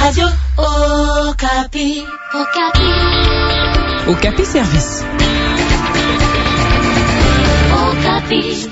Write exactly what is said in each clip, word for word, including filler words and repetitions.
Radio Okapi. Okapi. Okapi Service. Okapi.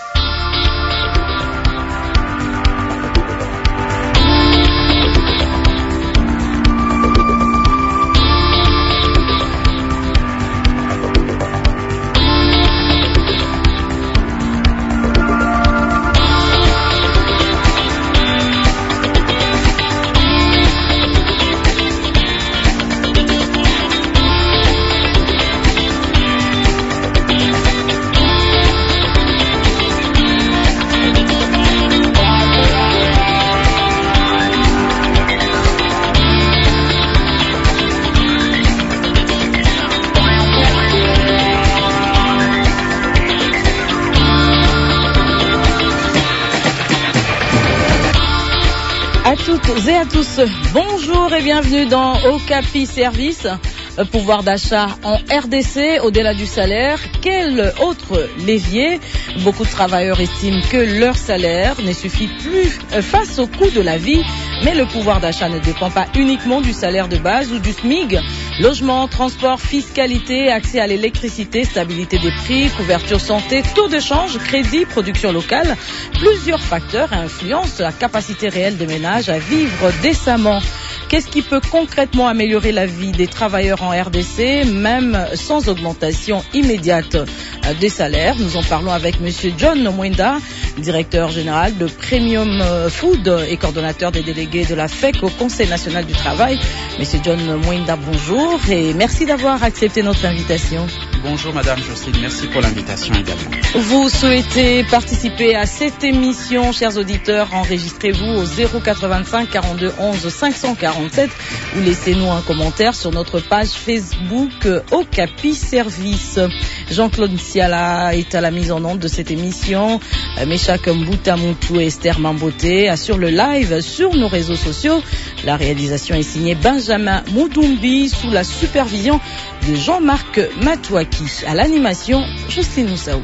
Et à tous, bonjour et bienvenue dans Okapi Service. Pouvoir d'achat en R D C, au-delà du salaire, quel autre levier? Beaucoup de travailleurs estiment que leur salaire ne suffit plus face au coût de la vie, mais le pouvoir d'achat ne dépend pas uniquement du salaire de base ou du S M I G. Logement, transport, fiscalité, accès à l'électricité, stabilité des prix, couverture santé, taux de change, crédit, production locale, plusieurs facteurs influencent la capacité réelle des ménages à vivre décemment. Qu'est-ce qui peut concrètement améliorer la vie des travailleurs en R D C, même sans augmentation immédiate des salaires? Nous en parlons avec Monsieur John Mwenda, directeur général de Premium Food et coordonnateur des délégués de la F E C au Conseil national du travail. Monsieur John Mwenda, bonjour et merci d'avoir accepté notre invitation. Bonjour Madame Jocelyne, merci pour l'invitation également. Vous souhaitez participer à cette émission, chers auditeurs, enregistrez-vous au zéro quatre-vingt-cinq quarante-deux onze cinq cent quarante-sept ou laissez-nous un commentaire sur notre page Facebook Okapi Service. Jean-Claude Siala est à la mise en onde de cette émission. Meshak Mboutamoutou et Esther Mamboté assurent le live sur nos réseaux sociaux. La réalisation est signée Benjamin Moudoumbi sous la supervision de Jean-Marc Matouaki. À l'animation, Jocelyne Moussaou.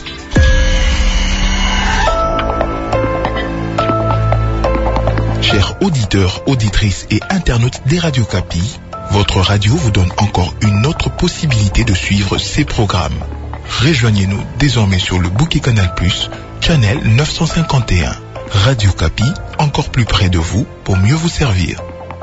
Chers auditeurs, auditrices et internautes des radios Okapi, votre radio vous donne encore une autre possibilité de suivre ces programmes. Rejoignez-nous désormais sur le bouquet Canal plus, channel neuf cent cinquante et un. Radio Okapi, encore plus près de vous pour mieux vous servir.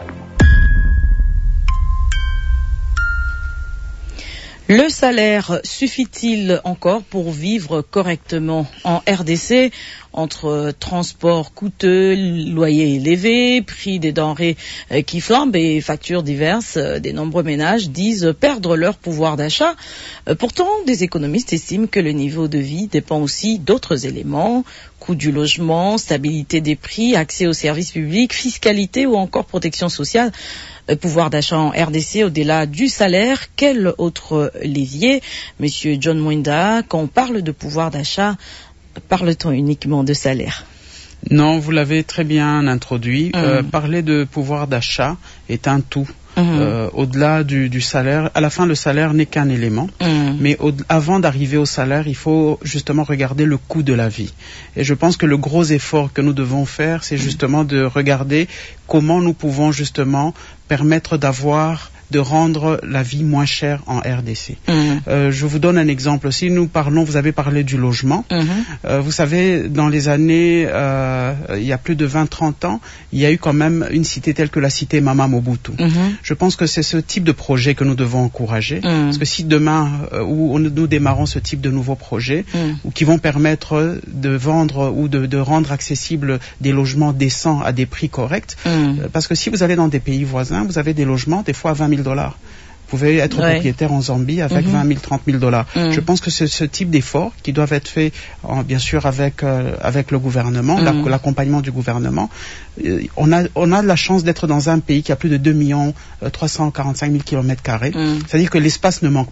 Le salaire suffit-il encore pour vivre correctement en R D C? Entre transport coûteux, loyer élevé, prix des denrées qui flambent et factures diverses, des nombreux ménages disent perdre leur pouvoir d'achat. Pourtant, des économistes estiment que le niveau de vie dépend aussi d'autres éléments, coût du logement, stabilité des prix, accès aux services publics, fiscalité ou encore protection sociale. Pouvoir d'achat en R D C au-delà du salaire, quel autre levier? Monsieur John Mwenda, quand on parle de pouvoir d'achat, parle-t-on uniquement de salaire? Non, vous l'avez très bien introduit. Mmh. Euh, parler de pouvoir d'achat est un tout. Mmh. Euh, au-delà du, du salaire, à la fin le salaire n'est qu'un élément, mmh. mais au, avant d'arriver au salaire, il faut justement regarder le coût de la vie. Et je pense que le gros effort que nous devons faire, c'est justement de regarder comment nous pouvons justement permettre d'avoir de rendre la vie moins chère en R D C. Mmh. Euh, je vous donne un exemple. Si nous parlons, vous avez parlé du logement. Mmh. Euh, vous savez, dans les années, euh, il y a plus de vingt à trente ans, il y a eu quand même une cité telle que la cité Mama Mobutu. Mmh. Je pense que c'est ce type de projet que nous devons encourager. Mmh. Parce que si demain, euh, où nous démarrons ce type de nouveaux projets, mmh. ou qui vont permettre de vendre ou de, de rendre accessibles des logements décents à des prix corrects, mmh. euh, parce que si vous allez dans des pays voisins, vous avez des logements, des fois à vingt mille dollars. Vous pouvez être ouais. propriétaire en Zambie avec mm-hmm. vingt mille, trente mille dollars. Mm. Je pense que c'est ce type d'efforts qui doivent être faits, en, bien sûr, avec euh, avec le gouvernement, mm. l'accompagnement du gouvernement. Euh, on a on a la chance d'être dans un pays qui a plus de deux millions trois cent quarante-cinq mille kilomètres carrés. Mm. C'est-à-dire que l'espace ne manque pas.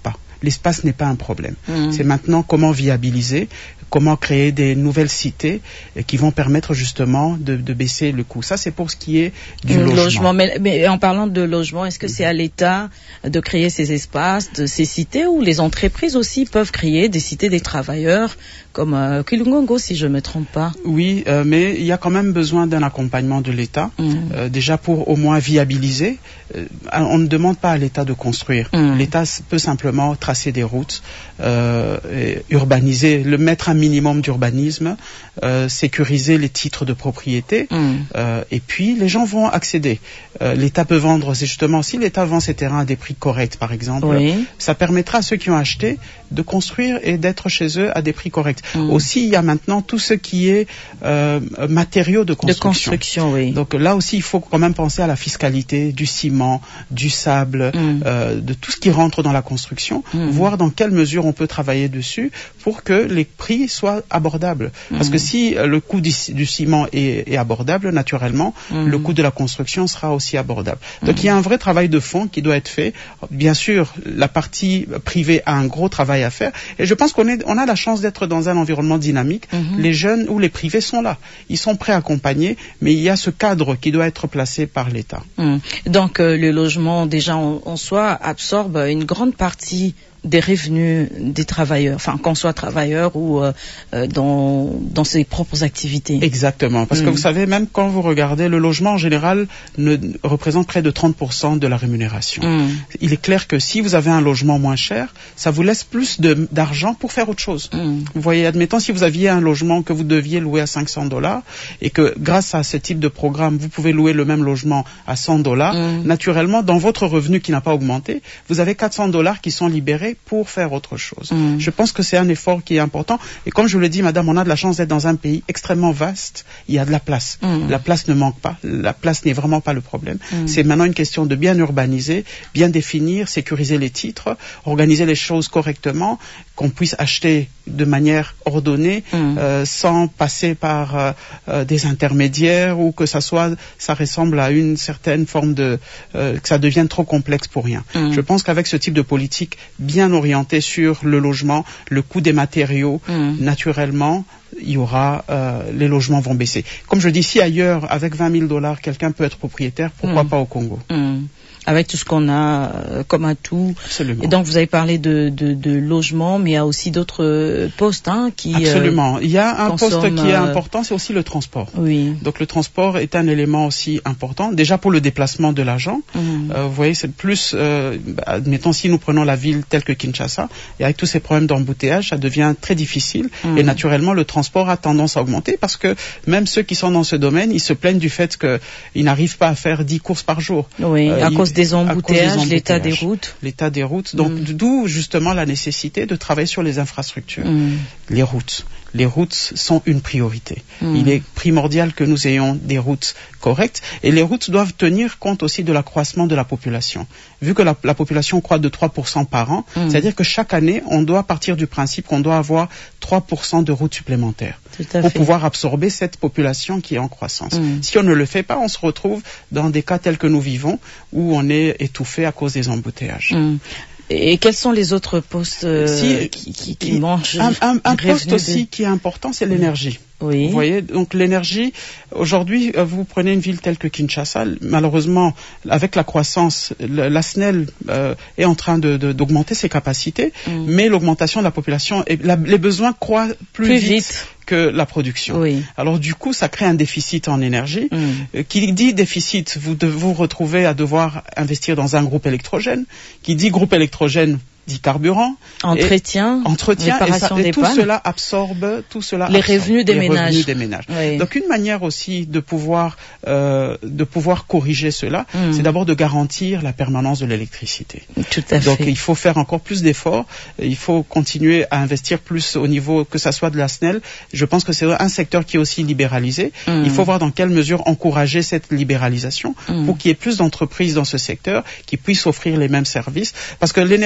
l'espace n'est pas un problème. Mmh. C'est maintenant comment viabiliser, comment créer des nouvelles cités qui vont permettre justement de, de baisser le coût. Ça, c'est pour ce qui est du logement. logement. Mais, mais en parlant de logement, est-ce que c'est à l'État de créer ces espaces, de ces cités, ou les entreprises aussi peuvent créer des cités des travailleurs, comme euh, Kilungongo, si je ne me trompe pas? Oui, euh, mais il y a quand même besoin d'un accompagnement de l'État, mmh. euh, déjà pour au moins viabiliser. Euh, on ne demande pas à l'État de construire. Mmh. L'État peut simplement tracer des routes, euh, urbaniser, le mettre un minimum d'urbanisme, euh, sécuriser les titres de propriété, mmh. euh, et puis les gens vont accéder. Euh, L'État peut vendre, c'est justement, si l'État vend ses terrains à des prix corrects, par exemple, oui. ça permettra à ceux qui ont acheté de construire et d'être chez eux à des prix corrects. Mmh. Aussi, il y a maintenant tout ce qui est euh, matériaux de construction. De construction, oui. Donc là aussi, il faut quand même penser à la fiscalité du ciment, du sable, mmh. euh, de tout ce qui rentre dans la construction, mmh. voir dans quelle mesure on peut travailler dessus pour que les prix soient abordables. Mmh. Parce que si euh, le coût du, du ciment est, est abordable, naturellement, mmh. le coût de la construction sera aussi abordable. Donc mmh. il y a un vrai travail de fond qui doit être fait. Bien sûr, la partie privée a un gros travail à faire, et je pense qu'on est, on a la chance d'être dans un environnement dynamique. Mmh. Les jeunes ou les privés sont là. Ils sont prêts à accompagner, mais il y a ce cadre qui doit être placé par l'État. Mmh. Donc euh, le logement, déjà en, en soi, absorbe une grande partie des revenus des travailleurs, enfin qu'on soit travailleur ou euh, dans dans ses propres activités. Exactement, parce mmh. que vous savez, même quand vous regardez, le logement en général ne représente près de trente pour cent de la rémunération. Mmh. Il est clair que si vous avez un logement moins cher, ça vous laisse plus de, d'argent pour faire autre chose. Mmh. Vous voyez, admettons si vous aviez un logement que vous deviez louer à cinq cents dollars et que grâce à ce type de programme, vous pouvez louer le même logement à cent dollars, mmh. naturellement, dans votre revenu qui n'a pas augmenté, vous avez quatre cents dollars qui sont libérés pour faire autre chose. Mmh. Je pense que c'est un effort qui est important. Et comme je vous l'ai dit, madame, on a de la chance d'être dans un pays extrêmement vaste. Il y a de la place. Mmh. La place ne manque pas. La place n'est vraiment pas le problème. Mmh. C'est maintenant une question de bien urbaniser, bien définir, sécuriser les titres, organiser les choses correctement, qu'on puisse acheter de manière ordonnée, mmh. euh, sans passer par euh, euh, des intermédiaires, ou que ça soit, ça ressemble à une certaine forme de, euh, que ça devienne trop complexe pour rien. Mmh. Je pense qu'avec ce type de politique bien orientée sur le logement, le coût des matériaux, mmh. naturellement, il y aura, euh, les logements vont baisser. Comme je dis, si ailleurs, avec vingt mille dollars, quelqu'un peut être propriétaire, pourquoi mmh. pas au Congo? Mmh. Avec tout ce qu'on a euh, comme atout. Absolument. Et donc vous avez parlé de, de, de logement, mais il y a aussi d'autres euh, postes hein, qui Absolument. Euh, il y a un consomme, poste qui est euh... important, c'est aussi le transport. Oui. Donc le transport est un élément aussi important, déjà pour le déplacement de l'agent. Mmh. Euh, vous voyez, c'est plus, euh, admettons si nous prenons la ville telle que Kinshasa, et avec tous ces problèmes d'embouteillage, ça devient très difficile. Mmh. Et naturellement, le transport a tendance à augmenter parce que même ceux qui sont dans ce domaine, ils se plaignent du fait qu'ils n'arrivent pas à faire dix courses par jour. Oui, euh, à ils, cause des embouteillages, l'état des routes. L'état des routes. Donc, mmh. d'où justement la nécessité de travailler sur les infrastructures, mmh. les routes. Les routes sont une priorité. Mmh. Il est primordial que nous ayons des routes correctes, et les routes doivent tenir compte aussi de l'accroissement de la population. Vu que la, la population croît de trois pour cent par an, mmh. c'est-à-dire que chaque année, on doit partir du principe qu'on doit avoir trois pour cent de routes supplémentaires pour fait. pouvoir absorber cette population qui est en croissance. Mmh. Si on ne le fait pas, on se retrouve dans des cas tels que nous vivons, où on est étouffé à cause des embouteillages. Mmh. Et quels sont les autres postes euh, si, qui, qui, qui mangent Un, un, un poste de... aussi qui est important, c'est l'énergie. Oui. Vous voyez, donc l'énergie, aujourd'hui, vous prenez une ville telle que Kinshasa, malheureusement, avec la croissance, le, la S N E L euh, est en train de, de, d'augmenter ses capacités, mm. mais l'augmentation de la population, et la, les besoins croient plus, plus vite, vite que la production. Oui. Alors du coup, ça crée un déficit en énergie. Mm. Euh, qui dit déficit, vous de, vous retrouvez à devoir investir dans un groupe électrogène. Qui dit groupe électrogène, dit carburant, entretien, et, entretien et, ça, et tout cela absorbe, tout cela les absorbe revenus des les ménages. Revenus des ménages. Oui. Donc une manière aussi de pouvoir euh, de pouvoir corriger cela, mmh. c'est d'abord de garantir la permanence de l'électricité. Tout à Donc fait. il faut faire encore plus d'efforts, il faut continuer à investir plus au niveau que ça soit de la S N E L. Je pense que c'est un secteur qui est aussi libéralisé. Mmh. Il faut voir dans quelle mesure encourager cette libéralisation mmh. pour qu'il y ait plus d'entreprises dans ce secteur qui puissent offrir les mêmes services, parce que l'énergie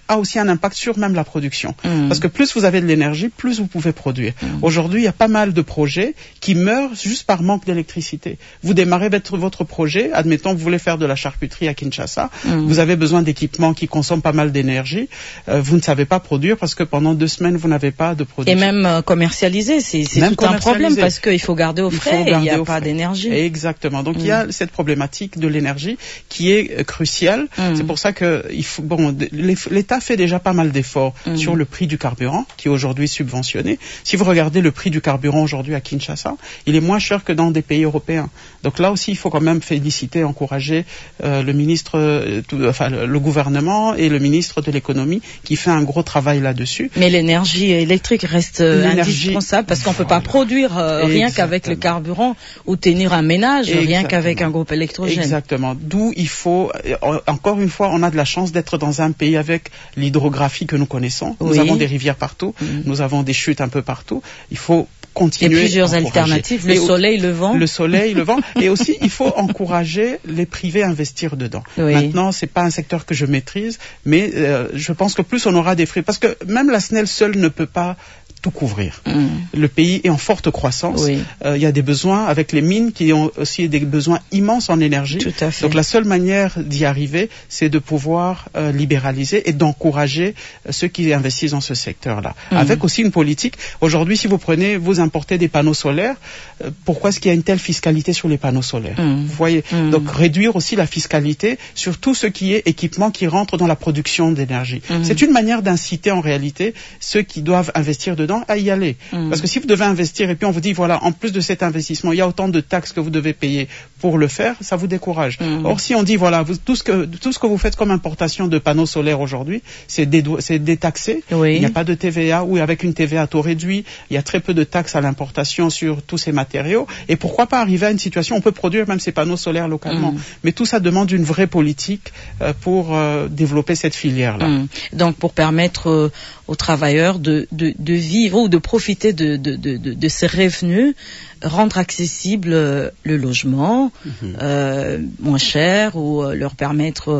a aussi un impact sur même la production. Mmh. Parce que plus vous avez de l'énergie, plus vous pouvez produire. Mmh. Aujourd'hui, il y a pas mal de projets qui meurent juste par manque d'électricité. Vous démarrez votre, votre projet, admettons que vous voulez faire de la charcuterie à Kinshasa, mmh. vous avez besoin d'équipements qui consomment pas mal d'énergie, euh, vous ne savez pas produire parce que pendant deux semaines, vous n'avez pas de production. Et même euh, commercialiser, c'est, c'est tout un problème parce qu'il faut garder au frais et il n'y a pas d'énergie. Exactement. Donc, mmh. il y a cette problématique de l'énergie qui est euh, cruciale. Mmh. C'est pour ça que il faut, bon, l'État fait déjà pas mal d'efforts mmh. sur le prix du carburant, qui est aujourd'hui subventionné. Si vous regardez le prix du carburant aujourd'hui à Kinshasa, il est moins cher que dans des pays européens. Donc là aussi, il faut quand même féliciter, encourager euh, le ministre, euh, tout, enfin le gouvernement et le ministre de l'économie qui fait un gros travail là-dessus. Mais l'énergie électrique reste l'énergie... indispensable parce qu'on ne peut pas produire euh, rien qu'avec le carburant ou tenir un ménage Exactement. rien qu'avec un groupe électrogène. Exactement. D'où il faut, euh, encore une fois, on a de la chance d'être dans un pays avec l'hydrographie que nous connaissons. Oui. Nous avons des rivières partout, mmh. nous avons des chutes un peu partout. Il faut continuer. Il y a plusieurs alternatives, le et soleil, le vent. Le soleil, le vent. Et aussi, il faut encourager les privés à investir dedans. Oui. Maintenant, c'est pas un secteur que je maîtrise, mais euh, je pense que plus on aura des frais, parce que même la S N E L seule ne peut pas tout couvrir. Mmh. Le pays est en forte croissance. Il oui. euh, y a des besoins avec les mines qui ont aussi des besoins immenses en énergie. Tout à fait. Donc la seule manière d'y arriver, c'est de pouvoir euh, libéraliser et d'encourager euh, ceux qui investissent dans ce secteur-là. Mmh. Avec aussi une politique. Aujourd'hui, si vous prenez, vous importez des panneaux solaires, euh, pourquoi est-ce qu'il y a une telle fiscalité sur les panneaux solaires? Mmh. Vous voyez. Mmh. Donc réduire aussi la fiscalité sur tout ce qui est équipement qui rentre dans la production d'énergie. Mmh. C'est une manière d'inciter en réalité ceux qui doivent investir dedans à y aller. Mmh. Parce que si vous devez investir et puis on vous dit, voilà, en plus de cet investissement, il y a autant de taxes que vous devez payer pour le faire, ça vous décourage. Mmh. Or, si on dit, voilà, vous, tout, ce que, tout ce que vous faites comme importation de panneaux solaires aujourd'hui, c'est, dédou- c'est détaxé. Oui. Il n'y a pas de T V A ou avec une T V A à taux réduit, il y a très peu de taxes à l'importation sur tous ces matériaux. Et pourquoi pas arriver à une situation où on peut produire même ces panneaux solaires localement. Mmh. Mais tout ça demande une vraie politique euh, pour euh, développer cette filière-là. Mmh. Donc, pour permettre euh, aux travailleurs de, de, de vivre ou de profiter de, de, de, de, de ces revenus, rendre accessible euh, le logement mmh. euh, moins cher ou euh, leur permettre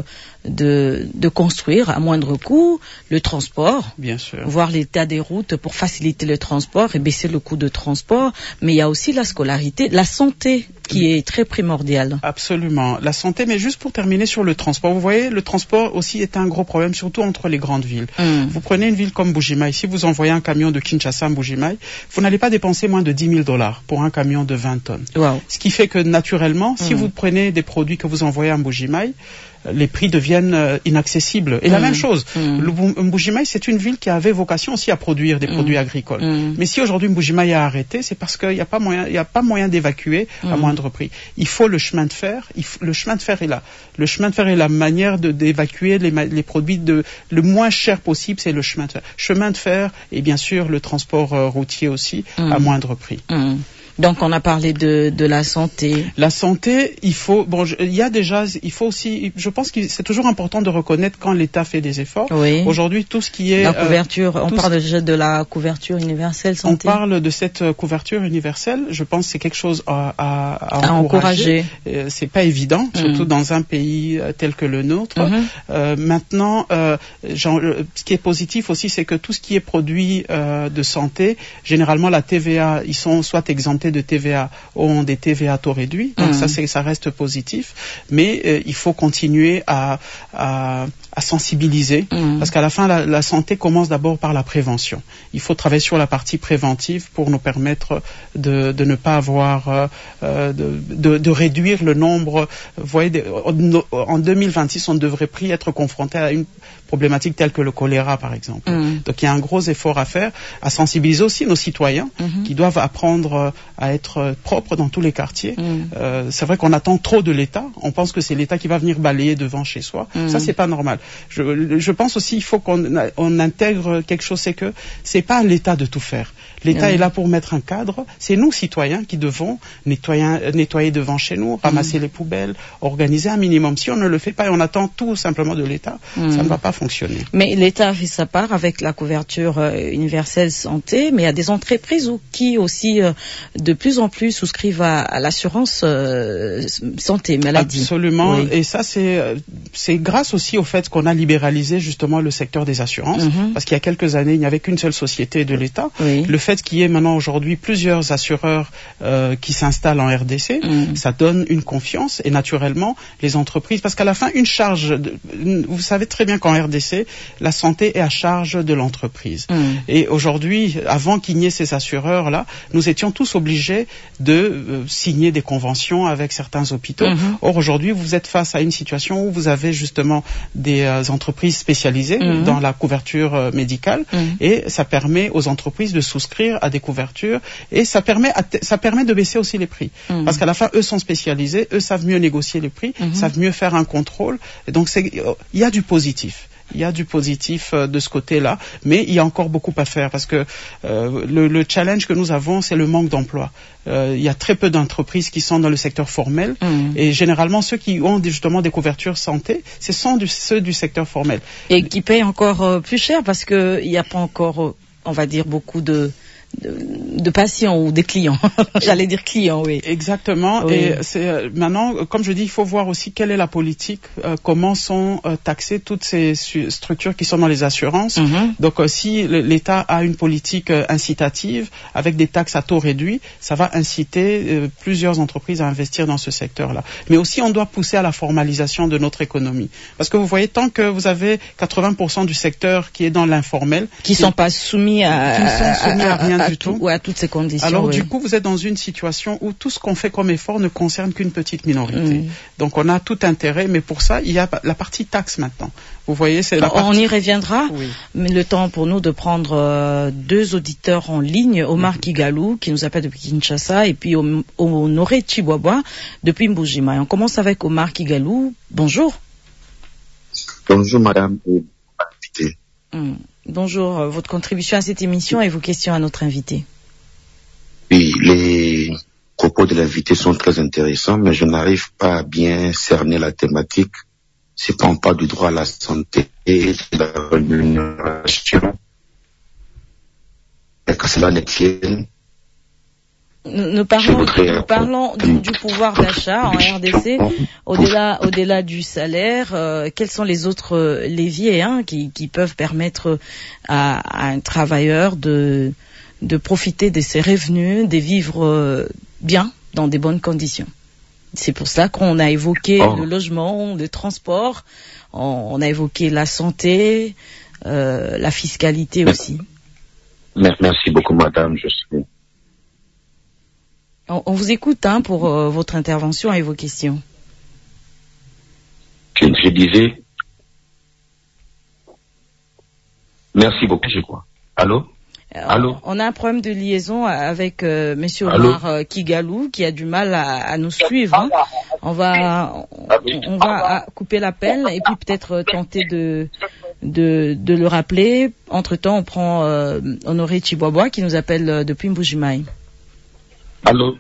de, de construire à moindre coût, le transport, bien sûr, voir l'état des routes pour faciliter le transport et baisser le coût de transport, mais il y a aussi la scolarité, la santé qui est très primordiale. Absolument, la santé, mais juste pour terminer sur le transport, vous voyez, le transport aussi est un gros problème, surtout entre les grandes villes. Mmh. Vous prenez une ville comme Mbuji-Mayi, si vous envoyez un camion de Kinshasa à Mbuji-Mayi, vous n'allez pas dépenser moins de dix mille dollars pour un camion de vingt tonnes. Wow. Ce qui fait que naturellement, mmh. si vous prenez des produits que vous envoyez à Mbuji-Mayi, les prix deviennent euh, inaccessibles. Et mmh. la même chose, mmh. Mbuji-Mayi, c'est une ville qui avait vocation aussi à produire des mmh. produits agricoles. Mmh. Mais si aujourd'hui Mbuji-Mayi a arrêté, c'est parce qu'il n'y a pas moyen, il n'y a pas moyen d'évacuer mmh. à moindre prix. Il faut le chemin de fer. Il faut, le chemin de fer est là. Le chemin de fer est la manière de, d'évacuer les, les produits de, le moins cher possible, c'est le chemin de fer. Chemin de fer et bien sûr le transport euh, routier aussi mmh. à moindre prix. Mmh. Donc on a parlé de, de la santé. La santé, il faut, bon, je, il y a déjà, il faut aussi, je pense que c'est toujours important de reconnaître quand l'État fait des efforts. Oui. Aujourd'hui, tout ce qui est la couverture, euh, on parle déjà de la couverture universelle santé. On parle de cette euh, couverture universelle. Je pense que c'est quelque chose à, à, à, à encourager. encourager. Euh, c'est pas évident, mmh. surtout dans un pays euh, tel que le nôtre. Mmh. Euh, maintenant, euh, genre, ce qui est positif aussi, c'est que tout ce qui est produit euh, de santé, généralement la T V A, ils sont soit exemptés de T V A ont des T V A taux réduits, donc mmh. ça c'est ça reste positif, mais euh, il faut continuer à à, à sensibiliser mmh. parce qu'à la fin la, la santé commence d'abord par la prévention. Il faut travailler sur la partie préventive pour nous permettre de de ne pas avoir euh, de, de de réduire le nombre. Vous voyez, de, en deux mille vingt-six on devrait plus être confronté à une problématique telle que le choléra par exemple. Mmh. Donc il y a un gros effort à faire, à sensibiliser aussi nos citoyens mmh. qui doivent apprendre à être propres dans tous les quartiers. Mmh. Euh, c'est vrai qu'on attend trop de l'État. On pense que c'est l'État qui va venir balayer devant chez soi. Mmh. Ça c'est pas normal. Je, je pense aussi il faut qu'on on intègre quelque chose, c'est que c'est pas à l'État de tout faire. L'État mmh. est là pour mettre un cadre. C'est nous, citoyens, qui devons nettoyer, nettoyer devant chez nous, ramasser mmh. les poubelles, organiser un minimum. Si on ne le fait pas et on attend tout simplement de l'État, mmh. ça ne va pas fonctionner. Mais l'État fait sa part avec la couverture euh, universelle santé, mais il y a des entreprises où, qui aussi euh, de plus en plus souscrivent à, à l'assurance euh, santé, maladie. Absolument. Oui. Et ça, c'est, c'est grâce aussi au fait qu'on a libéralisé justement le secteur des assurances, mm-hmm. parce qu'il y a quelques années, il n'y avait qu'une seule société de l'État. Oui. Le fait qu'il y ait maintenant aujourd'hui plusieurs assureurs euh, qui s'installent en R D C, mm. ça donne une confiance et naturellement les entreprises, parce qu'à la fin, une charge, de, une, vous savez très bien qu'en R D C, la santé est à charge de l'entreprise. Mm. Et aujourd'hui, avant qu'il n'y ait ces assureurs-là, nous étions tous obligés de euh, signer des conventions avec certains hôpitaux. Mm-hmm. Or aujourd'hui, vous êtes face à une situation où vous avez justement des euh, entreprises spécialisées mm-hmm. dans la couverture euh, médicale mm-hmm. et ça permet aux entreprises de souscrire à des couvertures et ça permet, à t- ça permet de baisser aussi les prix. Mm-hmm. Parce qu'à la fin, eux sont spécialisés, eux savent mieux négocier les prix, mm-hmm. savent mieux faire un contrôle. Et donc, c'est, il y a du positif. Il y a du positif euh, de ce côté-là, mais il y a encore beaucoup à faire parce que euh, le, le challenge que nous avons, c'est le manque d'emploi. Euh, il y a très peu d'entreprises qui sont dans le secteur formel mmh. et généralement ceux qui ont justement des couvertures santé, ce sont du, ceux du secteur formel. Et qui payent encore euh, plus cher parce qu'il n'y a pas encore, euh, on va dire, beaucoup de... De, de patients ou des clients. J'allais dire clients, oui. Exactement. Oui. Et c'est euh, maintenant, comme je dis, il faut voir aussi quelle est la politique, euh, comment sont euh, taxées toutes ces su- structures qui sont dans les assurances. Mm-hmm. Donc, euh, si l'État a une politique euh, incitative avec des taxes à taux réduits, ça va inciter euh, plusieurs entreprises à investir dans ce secteur-là. Mais aussi, on doit pousser à la formalisation de notre économie, parce que vous voyez, tant que vous avez quatre-vingts pour cent du secteur qui est dans l'informel, qui ne sont pas soumis à, qui sont soumis à, à rien. À, du tout. Ou à toutes ces conditions. Alors oui. du coup, vous êtes dans une situation où tout ce qu'on fait comme effort ne concerne qu'une petite minorité. Mmh. Donc on a tout intérêt, mais pour ça, il y a la partie taxe maintenant. Vous voyez, c'est la partie... On y reviendra, oui. mais le temps pour nous de prendre euh, deux auditeurs en ligne, Omar mmh. Kigalou, qui nous appelle depuis Kinshasa, et puis Honoré Chiboaba, depuis Mbujima. Et on commence avec Omar Kigalou. Bonjour. Bonjour madame et invité. Mmh. Bonjour, euh, votre contribution à cette émission et vos questions à notre invité. Oui, les propos de l'invité sont très intéressants, mais je n'arrive pas à bien cerner la thématique. C'est quand on parle du droit à la santé et de la rémunération. Et que cela ne tienne. Nous, nous parlons, nous parlons du, du pouvoir d'achat en R D C, au-delà, au-delà du salaire. Euh, quels sont les autres euh, leviers hein, qui, qui peuvent permettre à, à un travailleur de, de profiter de ses revenus, de vivre euh, bien dans des bonnes conditions. C'est pour ça qu'on a évoqué oh. le logement, le transport, on, on a évoqué la santé, euh, la fiscalité aussi. Merci beaucoup, madame. Je suis... On, on vous écoute hein, pour euh, votre intervention et vos questions. Je, je disais... Merci beaucoup, je crois. Allô? Allô? On a un problème de liaison avec euh, Monsieur Omar euh, Kigalou qui a du mal à, à nous suivre. Hein. On va, on, on va couper l'appel et puis peut-être tenter de, de, de le rappeler. Entre-temps, on prend euh, Honoré Chiboaba qui nous appelle euh, depuis Mbujimai. Allô?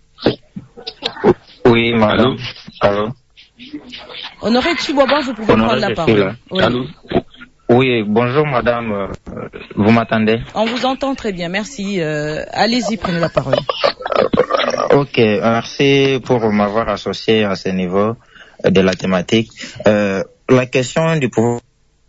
Oui, madame. Allô? Honoré Chiboaba, vous pouvez Honoré, prendre la parole. Oui. Allô? Oui, bonjour madame, euh, vous m'entendez? On vous entend très bien, merci. Euh, allez-y, prenez la parole. Ok, merci pour m'avoir associé à ce niveau de la thématique. Euh, la question du pouvoir...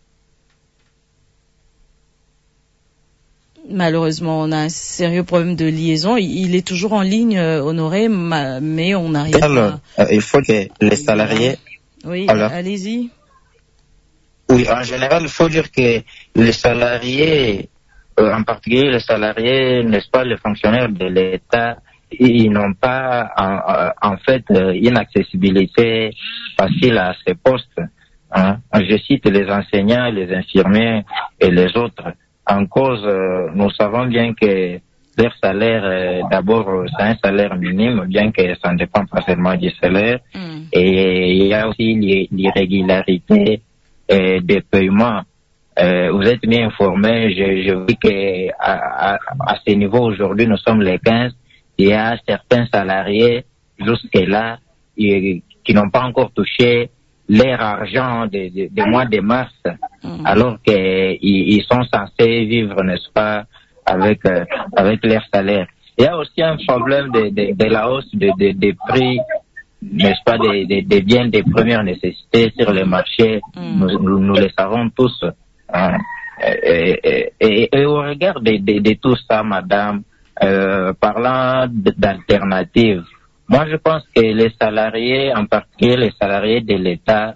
Malheureusement, on a un sérieux problème de liaison. Il est toujours en ligne, Honoré, mais on n'arrive pas... Alors, euh, il faut que les salariés... Oui, Alors, allez-y. Oui, en général, il faut dire que les salariés, euh, en particulier les salariés, n'est-ce pas, les fonctionnaires de l'État, ils n'ont pas en, en fait une accessibilité facile à ces postes. Hein. Je cite les enseignants, les infirmiers et les autres. En cause, euh, nous savons bien que leur salaire, euh, d'abord, c'est un salaire minime, bien que ça ne dépend pas seulement du salaire. Mm. Et il y a aussi l'irrégularité et des paiements. Euh, vous êtes bien informés, je, je vois que à, à, à ce niveau aujourd'hui, nous sommes les quinze, il y a certains salariés jusque-là qui, qui n'ont pas encore touché leur argent de, de, de mois de mars, mmh. alors qu'ils ils sont censés vivre, n'est-ce pas, avec euh, avec leur salaire. Il y a aussi un problème de, de, de la hausse des de, de prix n'est-ce pas, des, des, des biens de première nécessité sur le marché. Mm. Nous, nous, nous le savons tous. Hein. Et, et, et, et au regard de, de, de tout ça, madame, euh, parlant d'alternatives, moi je pense que les salariés, en particulier les salariés de l'État,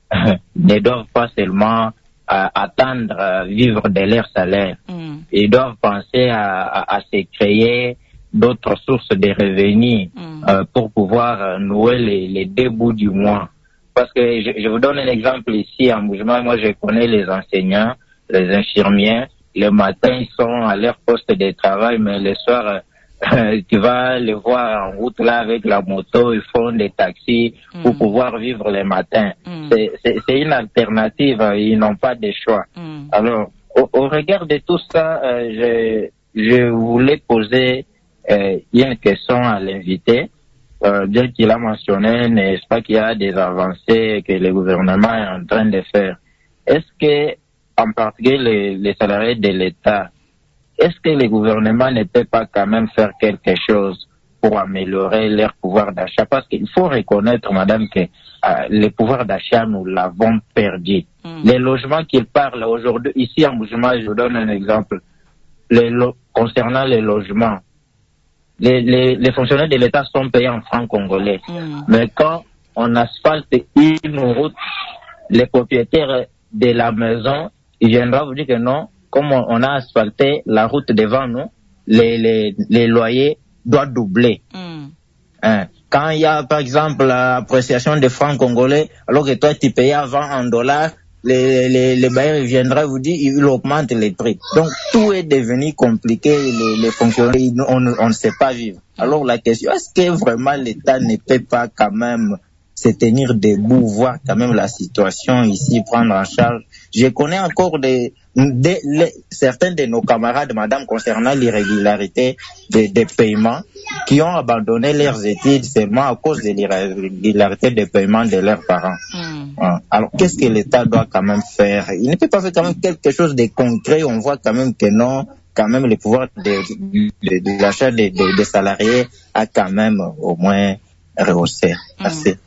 ne doivent pas seulement euh, attendre à vivre de leur salaire. Mm. Ils doivent penser à, à, à se créer d'autres sources de revenus mm. euh, pour pouvoir nouer les, les deux bouts du mois. Parce que je, je vous donne un exemple ici en Mouvement. Moi, je connais les enseignants, les infirmiers. Le matin, ils sont à leur poste de travail, mais le soir, euh, tu vas les voir en route là avec la moto. Ils font des taxis mm. pour pouvoir vivre le matin. Mm. C'est, c'est, c'est une alternative. Ils n'ont pas de choix. Mm. Alors, au, au regard de tout ça, euh, je, je voulais poser euh, une question à l'invité. Euh, bien qu'il a mentionné, n'est-ce pas, qu'il y a des avancées que le gouvernement est en train de faire. Est-ce que, en particulier les, les salariés de l'État, est-ce que le gouvernement ne peut pas quand même faire quelque chose pour améliorer leur pouvoir d'achat? Parce qu'il faut reconnaître, madame, que euh, le pouvoir d'achat, nous l'avons perdu. Mm. Les logements qu'il parle aujourd'hui, ici en Mouvement, je vous donne un exemple. Les lo- concernant les logements, Les, les, les fonctionnaires de l'État sont payés en francs congolais. Mm. Mais quand on asphalte une route, les propriétaires de la maison, ils viendront vous dire que non, comme on, on a asphalté la route devant nous, les, les, les loyers doivent doubler. Mm. Hein. Quand il y a, par exemple, l'appréciation des francs congolais, alors que toi, tu payais avant en dollars, les, les, les bailleurs viendraient vous dire, ils augmentent les prix. Donc, tout est devenu compliqué, les, les fonctionnaires, on, on ne sait pas vivre. Alors, la question, est-ce que vraiment l'État ne peut pas quand même se tenir debout, voir quand même la situation ici, prendre en charge? Je connais encore des, des les, certains de nos camarades, madame, concernant l'irrégularité des, des paiements, qui ont abandonné leurs études seulement à cause de l'irrégularité des paiements de leurs parents. Mm. Alors, qu'est-ce que l'État doit quand même faire? Il ne peut pas faire quand même quelque chose de concret. On voit quand même que non, quand même le pouvoir de, de, de, de l'achat des de, de salariés a quand même au moins rehaussé. Merci. Mm.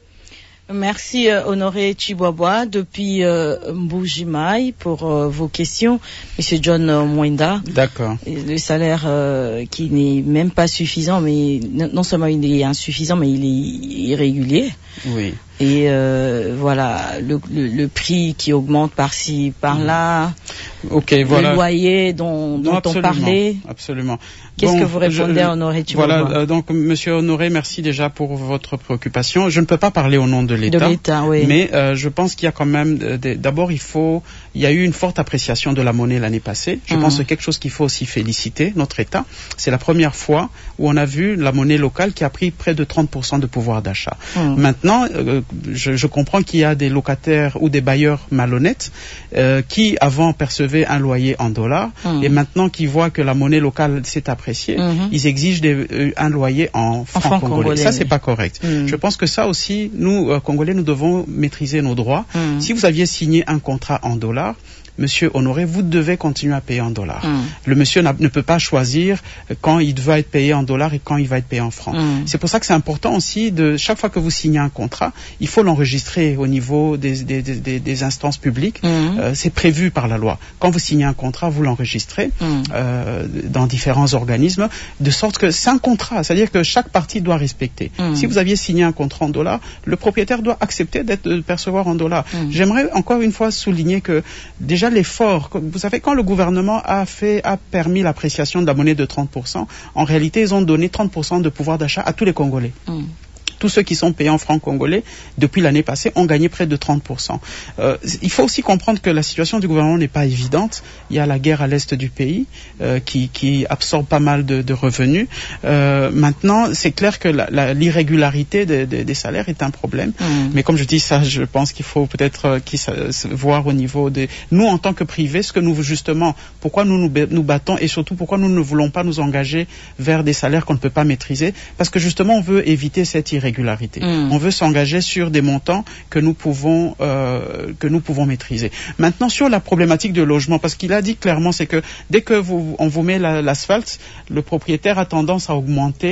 Merci euh, Honoré Chibobois depuis euh, Mbujimaï pour euh, vos questions. Monsieur John euh, Mwenda. D'accord. Le salaire euh, qui n'est même pas suffisant, mais non seulement il est insuffisant, mais il est irrégulier. Oui. Et euh, voilà, le, le, le prix qui augmente par-ci, par-là. Ok, voilà. Le loyer dont, dont non, on parlait. Absolument. Qu'est-ce bon, que vous répondez je, à Honoré Chibobois? Voilà, euh, donc Monsieur Honoré, merci déjà pour votre préoccupation. Je ne peux pas parler au nom de l'État, de l'État oui. mais euh, je pense qu'il y a quand même, de, d'abord il faut, il y a eu une forte appréciation de la monnaie l'année passée. Je mmh. pense que quelque chose qu'il faut aussi féliciter notre État. C'est la première fois où on a vu la monnaie locale qui a pris près de trente pour cent de pouvoir d'achat. Mmh. Maintenant, euh, je, je comprends qu'il y a des locataires ou des bailleurs malhonnêtes euh, qui avant percevaient un loyer en dollars mmh. et maintenant qui voient que la monnaie locale s'est appréciée, mmh. ils exigent des, euh, un loyer en francs franc congolais. congolais. Ça, c'est pas correct. Mmh. Je pense que ça aussi, nous, euh, Congolais, nous devons maîtriser nos droits. Mmh. Si vous aviez signé un contrat en dollars, Monsieur Honoré, vous devez continuer à payer en dollars. Mm. Le monsieur ne peut pas choisir quand il va être payé en dollars et quand il va être payé en francs. Mm. C'est pour ça que c'est important aussi de, chaque fois que vous signez un contrat, il faut l'enregistrer au niveau des, des, des, des instances publiques. Mm. Euh, c'est prévu par la loi. Quand vous signez un contrat, vous l'enregistrez mm. euh, dans différents organismes, de sorte que c'est un contrat, c'est-à-dire que chaque partie doit respecter. Mm. Si vous aviez signé un contrat en dollars, le propriétaire doit accepter d'être de percevoir en dollars. Mm. J'aimerais encore une fois souligner que déjà l'effort, vous savez, quand le gouvernement a fait, a permis l'appréciation de la monnaie de trente pour cent, en réalité, ils ont donné trente pour cent de pouvoir d'achat à tous les Congolais. Mm. Tous ceux qui sont payés en francs congolais, depuis l'année passée, ont gagné près de trente pour cent. Euh, il faut aussi comprendre que la situation du gouvernement n'est pas évidente. Il y a la guerre à l'est du pays euh, qui, qui absorbe pas mal de, de revenus. Euh, maintenant, c'est clair que la, la, l'irrégularité de, de, des salaires est un problème. Mmh. Mais comme je dis ça, je pense qu'il faut peut-être euh, qu'il, se, voir au niveau des... Nous, en tant que privés, ce que nous, justement, pourquoi nous nous, nous battons et surtout pourquoi nous ne voulons pas nous engager vers des salaires qu'on ne peut pas maîtriser, parce que justement, on veut éviter cette irrégularité. Régularité. Mmh. On veut s'engager sur des montants que nous pouvons euh, que nous pouvons maîtriser. Maintenant sur la problématique de logement, parce qu'il a dit clairement, c'est que dès que vous on vous met la, l'asphalte, le propriétaire a tendance à augmenter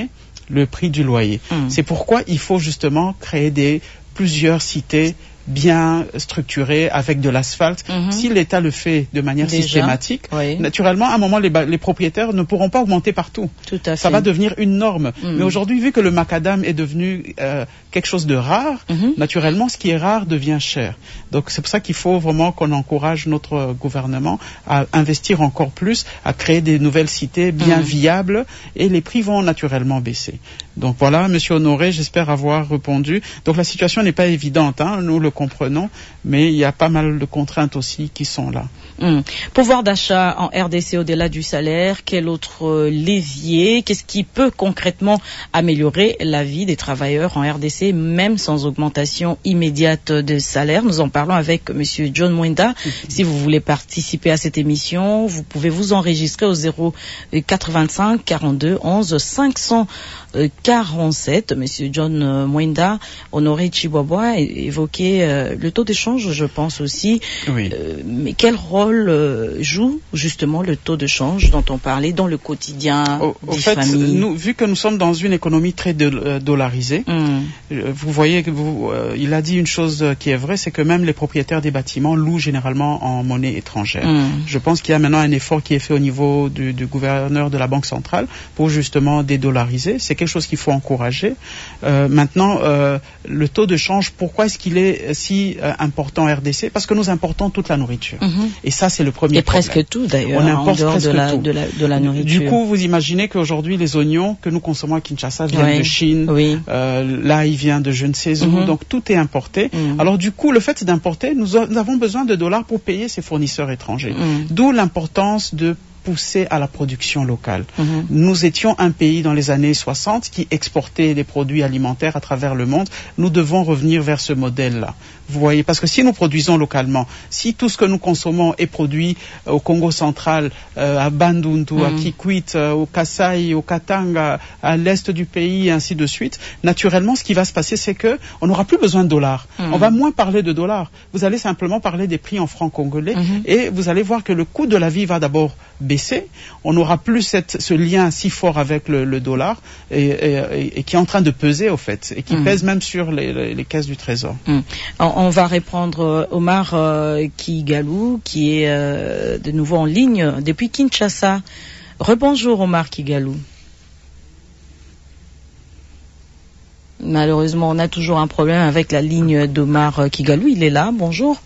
le prix du loyer. Mmh. C'est pourquoi il faut justement créer des plusieurs cités bien structuré avec de l'asphalte. Mm-hmm. Si l'État le fait de manière Déjà, systématique, oui. naturellement, à un moment, les, les propriétaires ne pourront pas augmenter partout. Tout à fait. Ça va devenir une norme. Mm. Mais aujourd'hui, vu que le macadam est devenu euh, quelque chose de rare, mm-hmm. naturellement, ce qui est rare devient cher. Donc, c'est pour ça qu'il faut vraiment qu'on encourage notre gouvernement à investir encore plus, à créer des nouvelles cités bien mm. viables, et les prix vont naturellement baisser. Donc voilà, Monsieur Honoré, j'espère avoir répondu. Donc la situation n'est pas évidente, hein, nous le comprenons, mais il y a pas mal de contraintes aussi qui sont là. Mmh. Pouvoir d'achat en R D C au-delà du salaire, quel autre levier, qu'est-ce qui peut concrètement améliorer la vie des travailleurs en R D C, même sans augmentation immédiate de salaire? Nous en parlons avec Monsieur John Mwenda. Mmh. Si vous voulez participer à cette émission, vous pouvez vous enregistrer au zéro quatre-vingt-cinq quarante-deux onze cinq cent quarante-sept. Monsieur John Mwenda, Honoré Chiboboa évoquait euh, le taux d'échange, je pense aussi. Oui. Euh, mais quel rôle euh, joue justement le taux de change dont on parlait dans le quotidien au, des au fait, familles? Nous, vu que nous sommes dans une économie très de, euh, dollarisée, mm. vous voyez que vous, euh, il a dit une chose qui est vraie, c'est que même les propriétaires des bâtiments louent généralement en monnaie étrangère. Mm. Je pense qu'il y a maintenant un effort qui est fait au niveau du, du gouverneur de la Banque centrale pour justement dédollariser. C'est quelque chose qu'il faut encourager. Euh, maintenant, euh, le taux de change, pourquoi est-ce qu'il est si euh, important en R D C? Parce que nous importons toute la nourriture. Mm-hmm. Et ça, c'est le premier Et problème. presque tout, d'ailleurs, on importe en dehors presque de la, tout. De, la, de la nourriture. Du coup, vous imaginez qu'aujourd'hui, les oignons que nous consommons à Kinshasa viennent oui. de Chine. Oui. Euh, là, il vient de je ne sais où. Mm-hmm. Donc, tout est importé. Mm-hmm. Alors, du coup, le fait d'importer, nous, a, nous avons besoin de dollars pour payer ces fournisseurs étrangers. Mm-hmm. D'où l'importance de pousser à la production locale. Mm-hmm. Nous étions un pays dans les années soixante qui exportait des produits alimentaires à travers le monde. Nous devons revenir vers ce modèle-là. Vous voyez, parce que si nous produisons localement, si tout ce que nous consommons est produit euh, au Congo central, euh, à Bandundu, mm-hmm. à Kikwit, euh, au Kasaï, au Katanga, à l'est du pays, et ainsi de suite, naturellement, ce qui va se passer, c'est que on n'aura plus besoin de dollars. Mm-hmm. On va moins parler de dollars. Vous allez simplement parler des prix en francs congolais, mm-hmm. et vous allez voir que le coût de la vie va d'abord baisser. On n'aura plus cette, ce lien si fort avec le, le dollar, et, et, et qui est en train de peser, au fait, et qui mm-hmm. pèse même sur les, les, les caisses du Trésor. Mm. On va répondre Omar euh, Kigalou, qui est euh, de nouveau en ligne depuis Kinshasa. Rebonjour Omar Kigalou. Malheureusement, on a toujours un problème avec la ligne d'Omar Kigalou. Il est là, bonjour.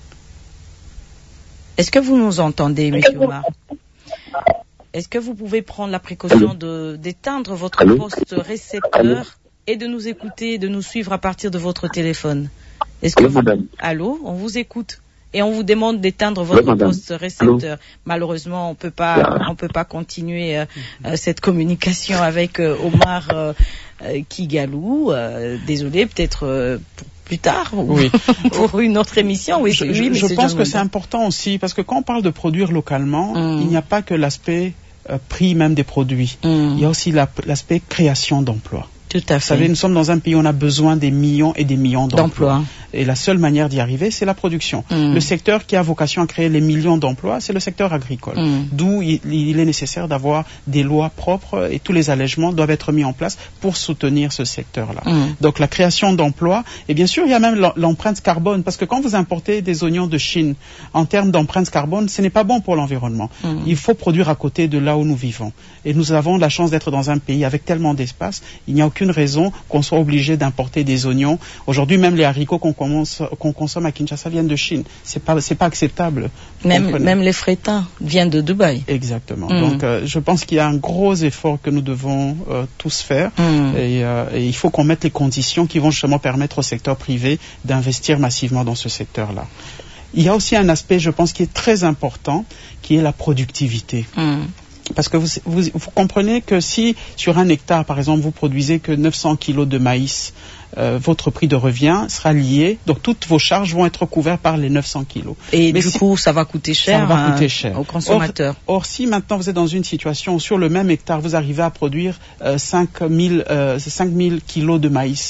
Est-ce que vous nous entendez, monsieur Omar? Est-ce que vous pouvez prendre la précaution de, d'éteindre votre Allô? poste récepteur Allô? et de nous écouter, de nous suivre à partir de votre téléphone? Est-ce que Allô, vous... madame. Allô, on vous écoute et on vous demande d'éteindre votre Allô, poste récepteur. Allô. Malheureusement, on peut pas, on peut pas continuer euh, euh, cette communication avec euh, Omar euh, euh, Kigalou. Euh, désolé, peut-être euh, pour plus tard ou oui. pour une autre émission. Oui, je, oui, mais je c'est pense John que c'est important aussi parce que quand on parle de produire localement, mm. il n'y a pas que l'aspect euh, prix même des produits. Mm. Il y a aussi la, l'aspect création d'emplois. Tout à fait. Vous savez, nous sommes dans un pays où on a besoin des millions et des millions d'emplois. d'emplois. Et la seule manière d'y arriver, c'est la production. Mm. Le secteur qui a vocation à créer les millions d'emplois, c'est le secteur agricole. Mm. D'où il, il est nécessaire d'avoir des lois propres et tous les allègements doivent être mis en place pour soutenir ce secteur-là. Mm. Donc la création d'emplois, et bien sûr, il y a même l'empreinte carbone, parce que quand vous importez des oignons de Chine, en termes d'empreinte carbone, ce n'est pas bon pour l'environnement. Mm. Il faut produire à côté de là où nous vivons. Et nous avons la chance d'être dans un pays avec tellement d'espace, il n'y a aucune raison qu'on soit obligé d'importer des oignons. Aujourd'hui, même les haricots qu'on, commence, qu'on consomme à Kinshasa viennent de Chine. C'est pas, c'est pas acceptable. Même, même les frétins viennent de Dubaï. Exactement. Mm. Donc, euh, je pense qu'il y a un gros effort que nous devons euh, tous faire. Mm. Et, euh, et il faut qu'on mette les conditions qui vont justement permettre au secteur privé d'investir massivement dans ce secteur-là. Il y a aussi un aspect, je pense, qui est très important, qui est la productivité. Mm. Parce que vous, vous, vous comprenez que si sur un hectare, par exemple, vous produisez que neuf cents kilos de maïs, euh, votre prix de revient sera lié, donc toutes vos charges vont être couvertes par les neuf cents kilos. Et Mais du si, coup, ça va coûter cher, ça va hein, coûter cher aux consommateurs. Or, or, si maintenant vous êtes dans une situation où sur le même hectare, vous arrivez à produire euh, cinq mille kilos de maïs,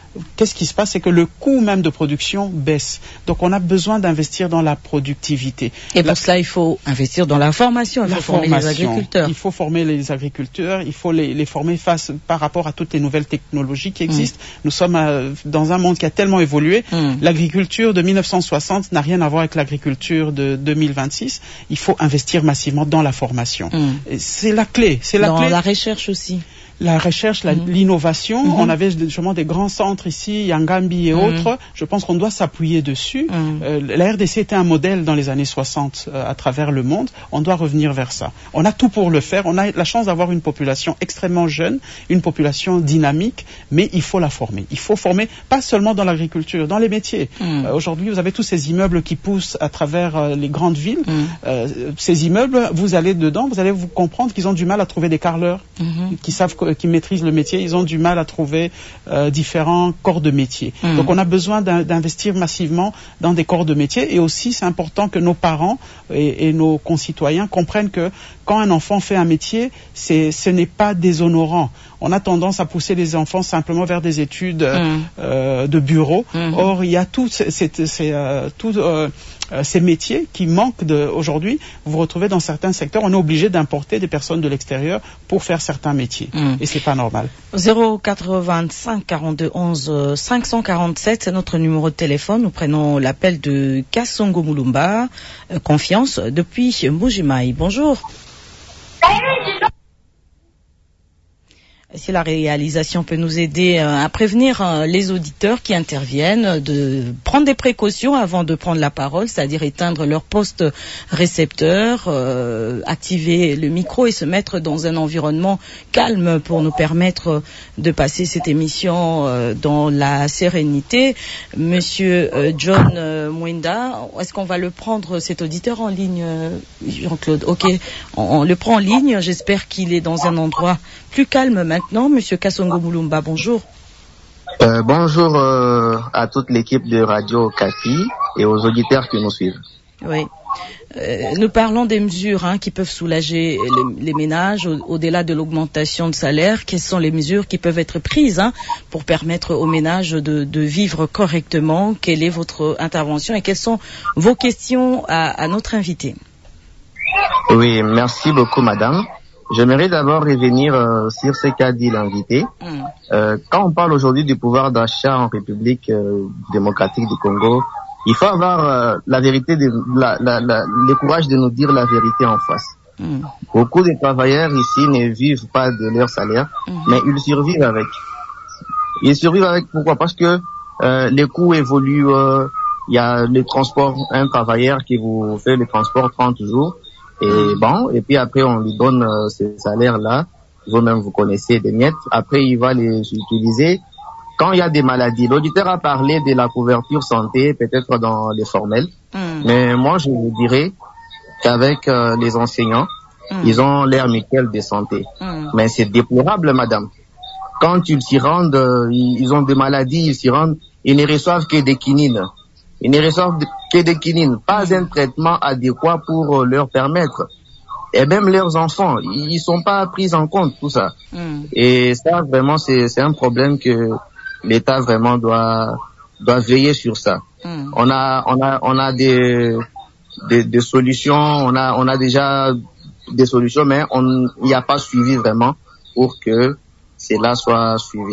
qu'est-ce qui se passe? C'est que le coût même de production baisse. Donc on a besoin d'investir dans la productivité. Et pour la... cela, il faut investir dans la formation, il faut la former formation. les agriculteurs. Il faut former les agriculteurs, il faut les, les former face par rapport à toutes les nouvelles technologies qui existent. Mmh. Nous sommes euh, dans un monde qui a tellement évolué. Mmh. L'agriculture de mille neuf cent soixante n'a rien à voir avec l'agriculture de deux mille vingt-six. Il faut investir massivement dans la formation. Mmh. C'est la clé. C'est la dans clé. la recherche aussi. La recherche, la, mmh. l'innovation, mmh. on avait justement des grands centres ici, Yangambi et mmh. autres. Je pense qu'on doit s'appuyer dessus. Mmh. Euh, la R D C était un modèle dans les années soixante euh, à travers le monde. On doit revenir vers ça. On a tout pour le faire. On a la chance d'avoir une population extrêmement jeune, une population dynamique, mais il faut la former. Il faut former pas seulement dans l'agriculture, dans les métiers. Mmh. Euh, aujourd'hui, vous avez tous ces immeubles qui poussent à travers euh, les grandes villes. Mmh. Euh, ces immeubles, vous allez dedans, vous allez vous comprendre qu'ils ont du mal à trouver des carreleurs, mmh. qui savent que qui maîtrisent le métier, ils ont du mal à trouver euh, différents corps de métier. Mmh. Donc on a besoin d'investir massivement dans des corps de métier, et aussi c'est important que nos parents et, et nos concitoyens comprennent que quand un enfant fait un métier, c'est, ce n'est pas déshonorant. On a tendance à pousser les enfants simplement vers des études mmh. euh, de bureau. Mmh. Or, il y a tous ces, ces, ces, euh, tout, euh, ces métiers qui manquent de, aujourd'hui. Vous vous retrouvez dans certains secteurs, on est obligé d'importer des personnes de l'extérieur pour faire certains métiers. Mmh. Et c'est pas normal. zéro quatre-vingt-cinq quarante-deux onze cinq cent quarante-sept, c'est notre numéro de téléphone. Nous prenons l'appel de Kasongo Mulumba, euh, Confiance, depuis Mbujimayi. Bonjour. Si la réalisation peut nous aider à prévenir les auditeurs qui interviennent, de prendre des précautions avant de prendre la parole, c'est-à-dire éteindre leur poste récepteur, euh, activer le micro et se mettre dans un environnement calme pour nous permettre de passer cette émission euh, dans la sérénité. Monsieur euh, John euh, Mwenda, est-ce qu'on va le prendre, cet auditeur, en ligne, euh, Jean-Claude? Ok, on, on le prend en ligne. J'espère qu'il est dans un endroit plus calme maintenant. Monsieur Kasongo Mulumba, bonjour. Euh, bonjour euh, à toute l'équipe de Radio Okapi et aux auditeurs qui nous suivent. Oui. Euh, nous parlons des mesures hein, qui peuvent soulager les, les ménages au, au-delà de l'augmentation de salaire. Quelles sont les mesures qui peuvent être prises hein, pour permettre aux ménages de, de vivre correctement? Quelle est votre intervention et quelles sont vos questions à, à notre invité? Oui, merci beaucoup, madame. J'aimerais d'abord revenir euh, sur ce qu'a dit l'invité. Mm. Euh, quand on parle aujourd'hui du pouvoir d'achat en République euh, démocratique du Congo, il faut avoir euh, la vérité, de, la, la, la, le courage de nous dire la vérité en face. Mm. Beaucoup de travailleurs ici ne vivent pas de leur salaire, mm. mais ils survivent avec. Ils survivent avec pourquoi? Parce que euh, les coûts évoluent. Il euh, y a le transport, un travailleur qui vous fait le transport trente jours. Et bon, et puis après on lui donne euh, ces salaires-là, vous-même vous connaissez des miettes, après il va les utiliser quand il y a des maladies. L'auditeur a parlé de la couverture santé, peut-être dans les formels, mm. mais moi je vous dirais qu'avec euh, les enseignants, mm. ils ont l'air mutuel de santé. Mm. Mais c'est déplorable, madame. Quand ils s'y rendent, euh, ils ont des maladies, ils s'y rendent, ils ne reçoivent que des quinines. Ils ne reçoivent que des quinines, pas un traitement adéquat pour leur permettre. Et même leurs enfants, ils sont pas pris en compte, tout ça. Mm. Et ça, vraiment, c'est, c'est un problème que l'État vraiment doit, doit veiller sur ça. Mm. On a, on a, on a des, des, des solutions, on a, on a déjà des solutions, mais on, il n'y a pas suivi vraiment pour que cela soit suivi.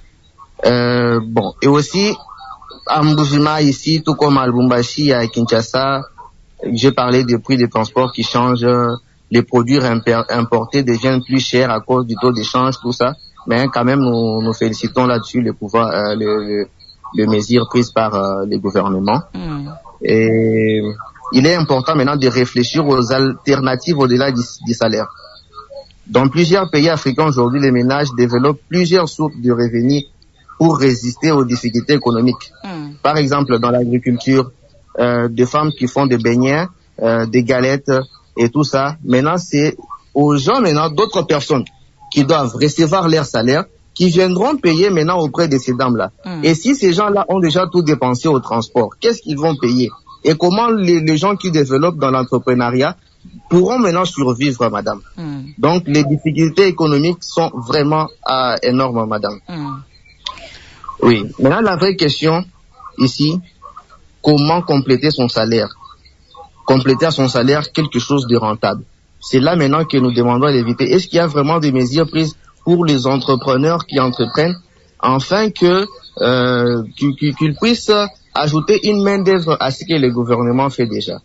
Euh, bon. Et aussi, à Mbujimayi ici, tout comme à Lubumbashi, à Kinshasa, j'ai parlé des prix des transports qui changent, les produits importés deviennent plus chers à cause du taux d'échange, tout ça. Mais quand même, nous, nous félicitons là-dessus les pouvoirs, euh, les, les mesures prises par euh, les gouvernements. Mm. Et il est important maintenant de réfléchir aux alternatives au-delà du, du salaire. Dans plusieurs pays africains aujourd'hui, les ménages développent plusieurs sources de revenus pour résister aux difficultés économiques. Mm. Par exemple, dans l'agriculture, euh, des femmes qui font des beignets, euh, des galettes et tout ça. Maintenant, c'est aux gens, maintenant, d'autres personnes qui doivent recevoir leur salaire, qui viendront payer maintenant auprès de ces dames-là. Mm. Et si ces gens-là ont déjà tout dépensé au transport, qu'est-ce qu'ils vont payer? Et comment les, les gens qui développent dans l'entrepreneuriat pourront maintenant survivre, madame? Mm. Donc, les difficultés économiques sont vraiment euh, énormes, madame. Mm. Oui. Maintenant, la vraie question ici, comment compléter son salaire? Compléter à son salaire quelque chose de rentable. C'est là maintenant que nous demandons d'éviter. Est-ce qu'il y a vraiment des mesures prises pour les entrepreneurs qui entreprennent, afin que euh, qu'ils, qu'ils puissent ajouter une main d'œuvre à ce que le gouvernement fait déjà?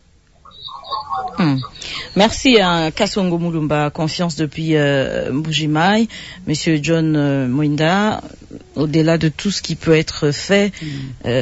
Hmm. Merci à Kasongo Mulumba, confiance depuis euh, Mbujimaï. Monsieur John euh, Mwinda, au-delà de tout ce qui peut être fait, hmm.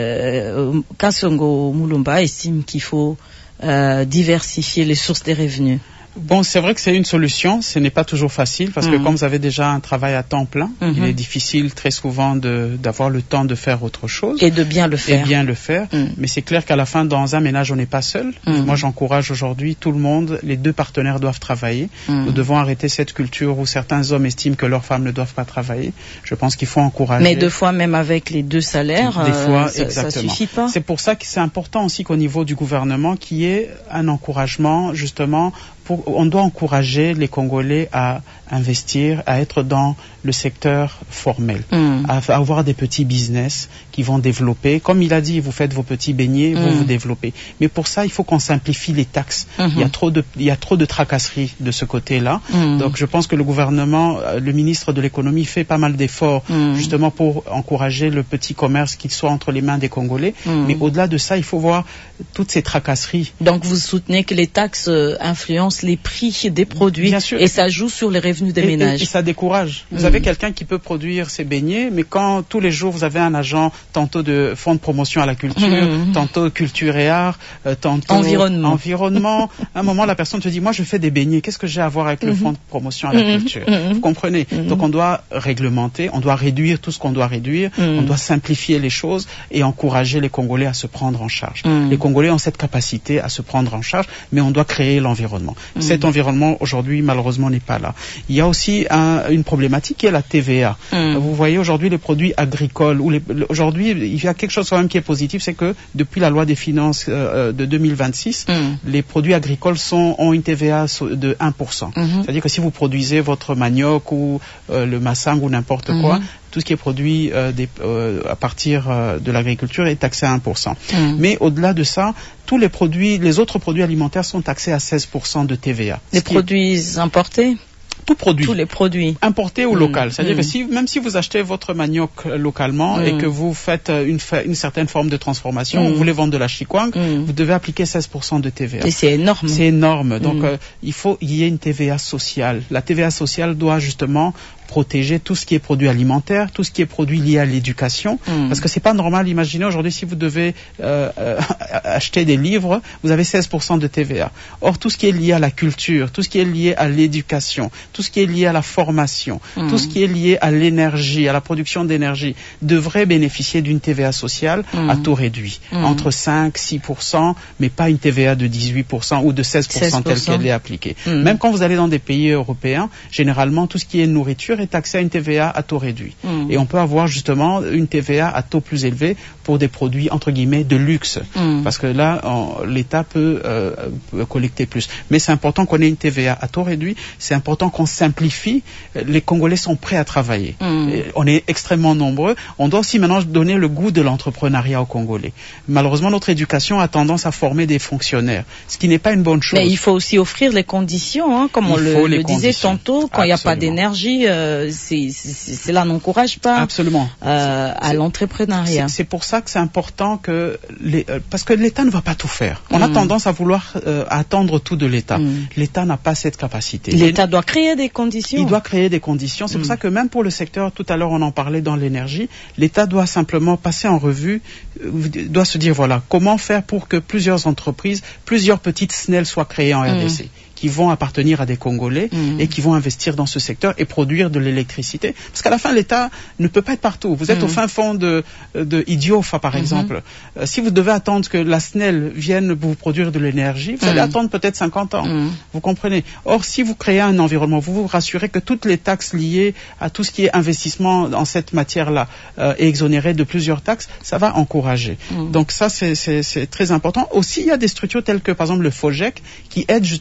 euh, Kasongo Mulumba estime qu'il faut euh, diversifier les sources des revenus. Bon, c'est vrai que c'est une solution, ce n'est pas toujours facile parce mmh. que comme vous avez déjà un travail à temps plein, mmh. il est difficile très souvent de, d'avoir le temps de faire autre chose. Et de bien le faire. Et bien le faire. Mmh. Mais c'est clair qu'à la fin, dans un ménage, on n'est pas seul. Mmh. Moi, j'encourage aujourd'hui tout le monde, les deux partenaires doivent travailler. Mmh. Nous devons arrêter cette culture où certains hommes estiment que leurs femmes ne doivent pas travailler. Je pense qu'il faut encourager. Mais deux fois, même avec les deux salaires, des fois, euh, ça, exactement. ça suffit pas. C'est pour ça que c'est important aussi qu'au niveau du gouvernement, qu'il y ait un encouragement, justement, pour, on doit encourager les Congolais à investir, à être dans le secteur formel, mm. à, à avoir des petits business qui vont développer. Comme il a dit, vous faites vos petits beignets, mm. vous vous développez. Mais pour ça, il faut qu'on simplifie les taxes. Mm-hmm. Il y a trop de, il y a trop de tracasseries de ce côté-là. Mm. Donc, je pense que le gouvernement, le ministre de l'économie fait pas mal d'efforts, mm. justement pour encourager le petit commerce qui soit entre les mains des Congolais. Mm. Mais au-delà de ça, il faut voir toutes ces tracasseries. Donc, vous soutenez que les taxes influencent les prix des produits et ça joue sur les revenus des et, ménages. Et, et ça décourage. Vous mmh. avez quelqu'un qui peut produire ses beignets, mais quand tous les jours vous avez un agent tantôt de fonds de promotion à la culture, mmh. tantôt culture et art, euh, tantôt environnement. environnement. À un moment, la personne te dit, moi je fais des beignets, qu'est-ce que j'ai à voir avec mmh. le fonds de promotion à la mmh. culture? mmh. Vous comprenez? mmh. Donc on doit réglementer, on doit réduire tout ce qu'on doit réduire, mmh. on doit simplifier les choses et encourager les Congolais à se prendre en charge. Mmh. Les Congolais ont cette capacité à se prendre en charge, mais on doit créer l'environnement. Mmh. Cet environnement aujourd'hui malheureusement n'est pas là. Il y a aussi un, une problématique qui est la T V A. Mm. Vous voyez aujourd'hui les produits agricoles. Où les, aujourd'hui il y a quelque chose quand même qui est positif, c'est que depuis la loi des finances euh, de deux mille vingt-six, mm. les produits agricoles sont, ont une T V A de un pour cent. Mm-hmm. C'est-à-dire que si vous produisez votre manioc ou euh, le massang ou n'importe mm-hmm. quoi, tout ce qui est produit euh, des, euh, à partir euh, de l'agriculture est taxé à un pour cent. Mm. Mais au-delà de ça, tous les produits, les autres produits alimentaires sont taxés à seize pour cent de T V A. Les produits est... importés? Tout produit. Tous les produits. Importés ou mmh. local. C'est-à-dire mmh. que si, même si vous achetez votre manioc localement mmh. et que vous faites une, une certaine forme de transformation, mmh. vous voulez vendre de la chikwang, mmh. vous devez appliquer seize pour cent de T V A. Et c'est énorme. C'est énorme. Donc, mmh. euh, il faut qu'il y ait une T V A sociale. La T V A sociale doit justement protéger tout ce qui est produit alimentaire, tout ce qui est produit lié à l'éducation, mmh. parce que c'est pas normal. Imaginez aujourd'hui si vous devez euh, euh, acheter des livres, vous avez seize pour cent de T V A. Or tout ce qui est lié à la culture, tout ce qui est lié à l'éducation, tout ce qui est lié à la formation, mmh. tout ce qui est lié à l'énergie, à la production d'énergie, devrait bénéficier d'une T V A sociale mmh. à taux réduit, mmh. entre cinq, six pour cent, mais pas une T V A de dix-huit pour cent ou de seize pour cent telle qu'elle est appliquée. Mmh. Même quand vous allez dans des pays européens, généralement tout ce qui est nourriture est taxé à une T V A à taux réduit. Mmh. Et on peut avoir justement une T V A à taux plus élevé pour des produits entre guillemets de luxe. Mmh. Parce que là, l'État peut, euh, peut collecter plus. Mais c'est important qu'on ait une T V A à taux réduit. C'est important qu'on simplifie. Les Congolais sont prêts à travailler. Mmh. On est extrêmement nombreux. On doit aussi maintenant donner le goût de l'entrepreneuriat aux Congolais. Malheureusement, notre éducation a tendance à former des fonctionnaires, ce qui n'est pas une bonne chose. Mais il faut aussi offrir les conditions, hein, comme il on le, le disait tantôt, quand il n'y a pas d'énergie, euh, c'est, c'est, cela n'encourage pas Absolument. Euh, à l'entrepreneuriat. C'est, c'est pour ça que c'est important que les, euh, parce que l'État ne va pas tout faire. On mmh. a tendance à vouloir euh, attendre tout de l'État. Mmh. L'État n'a pas cette capacité. L'État doit créer des conditions. Il doit créer des conditions. C'est mmh. pour ça que même pour le secteur, tout à l'heure on en parlait dans l'énergie, l'État doit simplement passer en revue, euh, doit se dire voilà, comment faire pour que plusieurs entreprises, plusieurs petites S N E L soient créées en R D C. Mmh. qui vont appartenir à des Congolais mmh. et qui vont investir dans ce secteur et produire de l'électricité. Parce qu'à la fin, l'État ne peut pas être partout. Vous êtes mmh. au fin fond de, de Idiofa, par mmh. exemple. Euh, si vous devez attendre que la S N E L vienne vous produire de l'énergie, vous mmh. allez attendre peut-être cinquante ans. Mmh. Vous comprenez? Or, si vous créez un environnement, vous vous rassurez que toutes les taxes liées à tout ce qui est investissement dans cette matière-là euh, est exonéré de plusieurs taxes, ça va encourager. Mmh. Donc ça, c'est, c'est, c'est très important. Aussi, il y a des structures telles que, par exemple, le FOGEC, qui aident justement les jeunes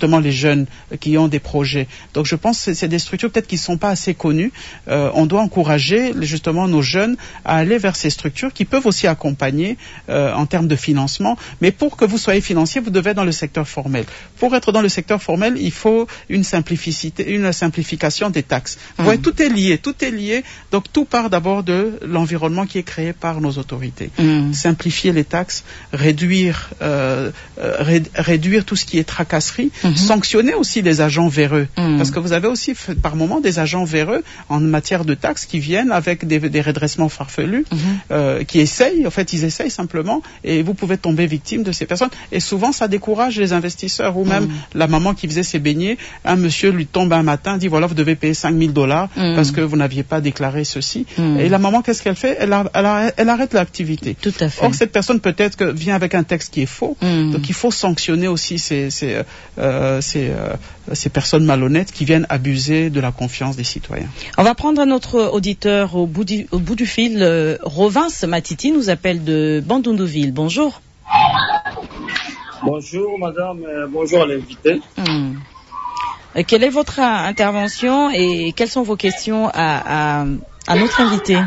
jeunes qui ont des projets. Donc je pense que c'est des structures peut-être qui ne sont pas assez connues. Euh, on doit encourager justement nos jeunes à aller vers ces structures qui peuvent aussi accompagner euh, en termes de financement. Mais pour que vous soyez financier, vous devez être dans le secteur formel. Pour être dans le secteur formel, il faut une simplicité, une simplification des taxes. Vous voyez, tout est lié, tout est lié. Donc tout part d'abord de l'environnement qui est créé par nos autorités. Mmh. Simplifier les taxes, réduire, euh, ré, réduire tout ce qui est tracasserie, mmh. sanctionner aussi les agents véreux. Mmh. Parce que vous avez aussi par moment des agents véreux en matière de taxes qui viennent avec des, des redressements farfelus, mmh. euh, qui essayent, en fait ils essayent simplement, et vous pouvez tomber victime de ces personnes. Et souvent ça décourage les investisseurs, ou même mmh. la maman qui faisait ses beignets, un monsieur lui tombe un matin, dit voilà vous devez payer cinq mille dollars mmh. parce que vous n'aviez pas déclaré ceci. Mmh. Et la maman, qu'est-ce qu'elle fait? elle, a, elle, a, elle arrête l'activité. Tout à fait. Or cette personne peut-être que vient avec un texte qui est faux, mmh. donc il faut sanctionner aussi ces, ces, euh, ces, euh, ces personnes malhonnêtes qui viennent abuser de la confiance des citoyens. On va prendre un autre auditeur au bout du, au bout du fil. Euh, Rovins Matiti nous appelle de Bandundouville. Bonjour. Bonjour madame, euh, bonjour à l'invité. Mmh. Euh, quelle est votre intervention et quelles sont vos questions à, à, à notre invité?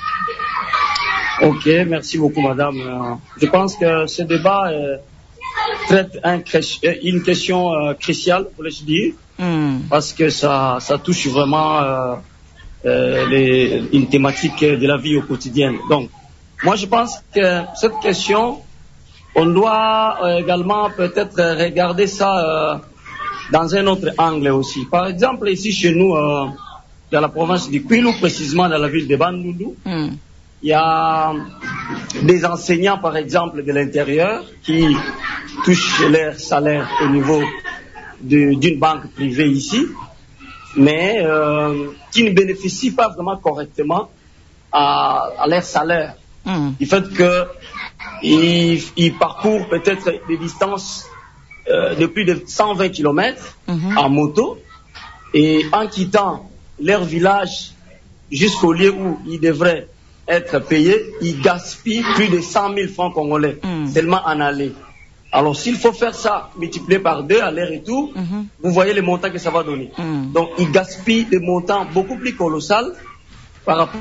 Ok, merci beaucoup madame. Euh, je pense que ce débat euh, traite un, une question euh, cruciale, pour le dire, mmh. parce que ça, ça touche vraiment euh, euh, les, une thématique de la vie au quotidien. Donc, moi je pense que cette question, on doit euh, également peut-être regarder ça euh, dans un autre angle aussi. Par exemple, ici chez nous, euh, dans la province du Kwilu, précisément dans la ville de Bandundu, mm. il y a des enseignants, par exemple, de l'intérieur qui touchent leur salaire au niveau d'une banque privée ici, mais euh, qui ne bénéficient pas vraiment correctement à, à leur salaire. Mm. Du fait que ils, ils parcourent peut-être des distances euh, de plus de cent vingt kilomètres mm-hmm. en moto, et en quittant leur village jusqu'au lieu où ils devraient être payés, ils gaspillent plus de cent mille francs congolais mm. seulement en aller. Alors s'il faut faire ça multiplié par deux aller-retour, mm-hmm. vous voyez les montants que ça va donner. Mm. Donc ils gaspillent des montants beaucoup plus colossaux par rapport.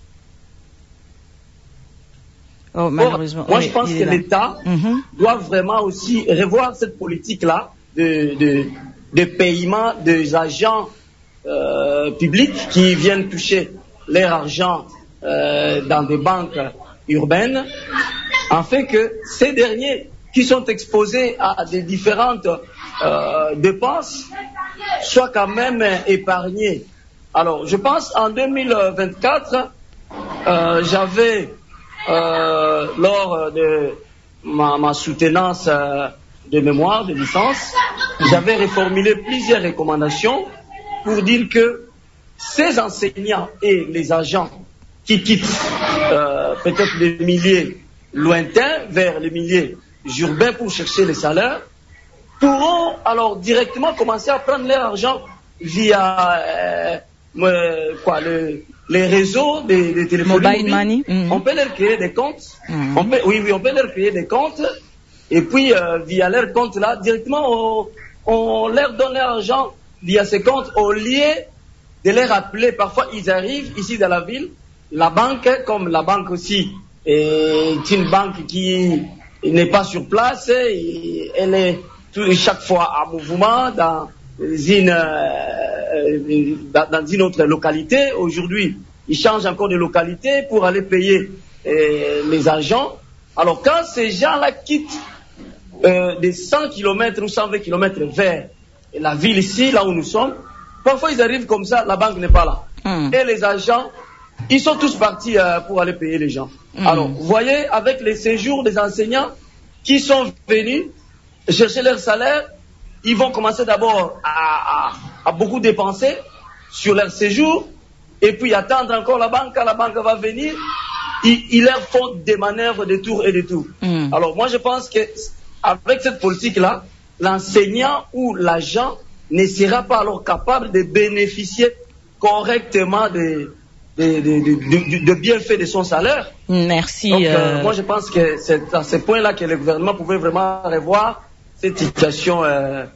Oh, malheureusement. Moi, oui, je pense que l'État mm-hmm. doit vraiment aussi revoir cette politique-là de, de, de paiement des agents euh, publics qui viennent toucher leur argent euh, dans des banques urbaines, afin que ces derniers qui sont exposés à des différentes euh, dépenses soient quand même épargnés. Alors, je pense en deux mille vingt-quatre, euh, j'avais Euh, lors de ma, ma soutenance euh, de mémoire, de licence, j'avais reformulé plusieurs recommandations pour dire que ces enseignants et les agents qui quittent euh, peut-être les milieux lointains vers les milieux urbains pour chercher les salaires, pourront alors directement commencer à prendre leur argent via euh, euh, quoi, le les réseaux des, des téléphones mobiles. Mm-hmm. On peut leur créer des comptes. Mm-hmm. On peut, oui, oui, on peut leur créer des comptes. Et puis, euh, via leur compte là, directement, on, on leur donne leur argent via ces comptes au lieu de les rappeler. Parfois, ils arrivent ici dans la ville. La banque, comme la banque aussi, est une banque qui n'est pas sur place. Et elle est tout, chaque fois en mouvement dans une, euh, dans une autre localité. Aujourd'hui, ils changent encore de localité pour aller payer euh, les agents. Alors quand ces gens-là quittent euh, des cent kilomètres ou cent vingt kilomètres vers la ville ici, là où nous sommes, parfois ils arrivent comme ça, la banque n'est pas là. Mm. Et les agents, ils sont tous partis euh, pour aller payer les gens. Mm. Alors, vous voyez, avec les séjours des enseignants qui sont venus chercher leur salaire, ils vont commencer d'abord à, à, à beaucoup dépenser sur leur séjour, et puis attendre encore la banque. Quand la banque va venir, ils, ils leur font des manœuvres de tour et de tour. Mm. Alors moi je pense que avec cette politique-là, l'enseignant ou l'agent ne sera pas alors capable de bénéficier correctement de, de, de, de, de, de bienfaits de son salaire. Merci. Donc, euh, euh... moi je pense que c'est à ce point-là que le gouvernement pouvait vraiment revoir cette situation euh,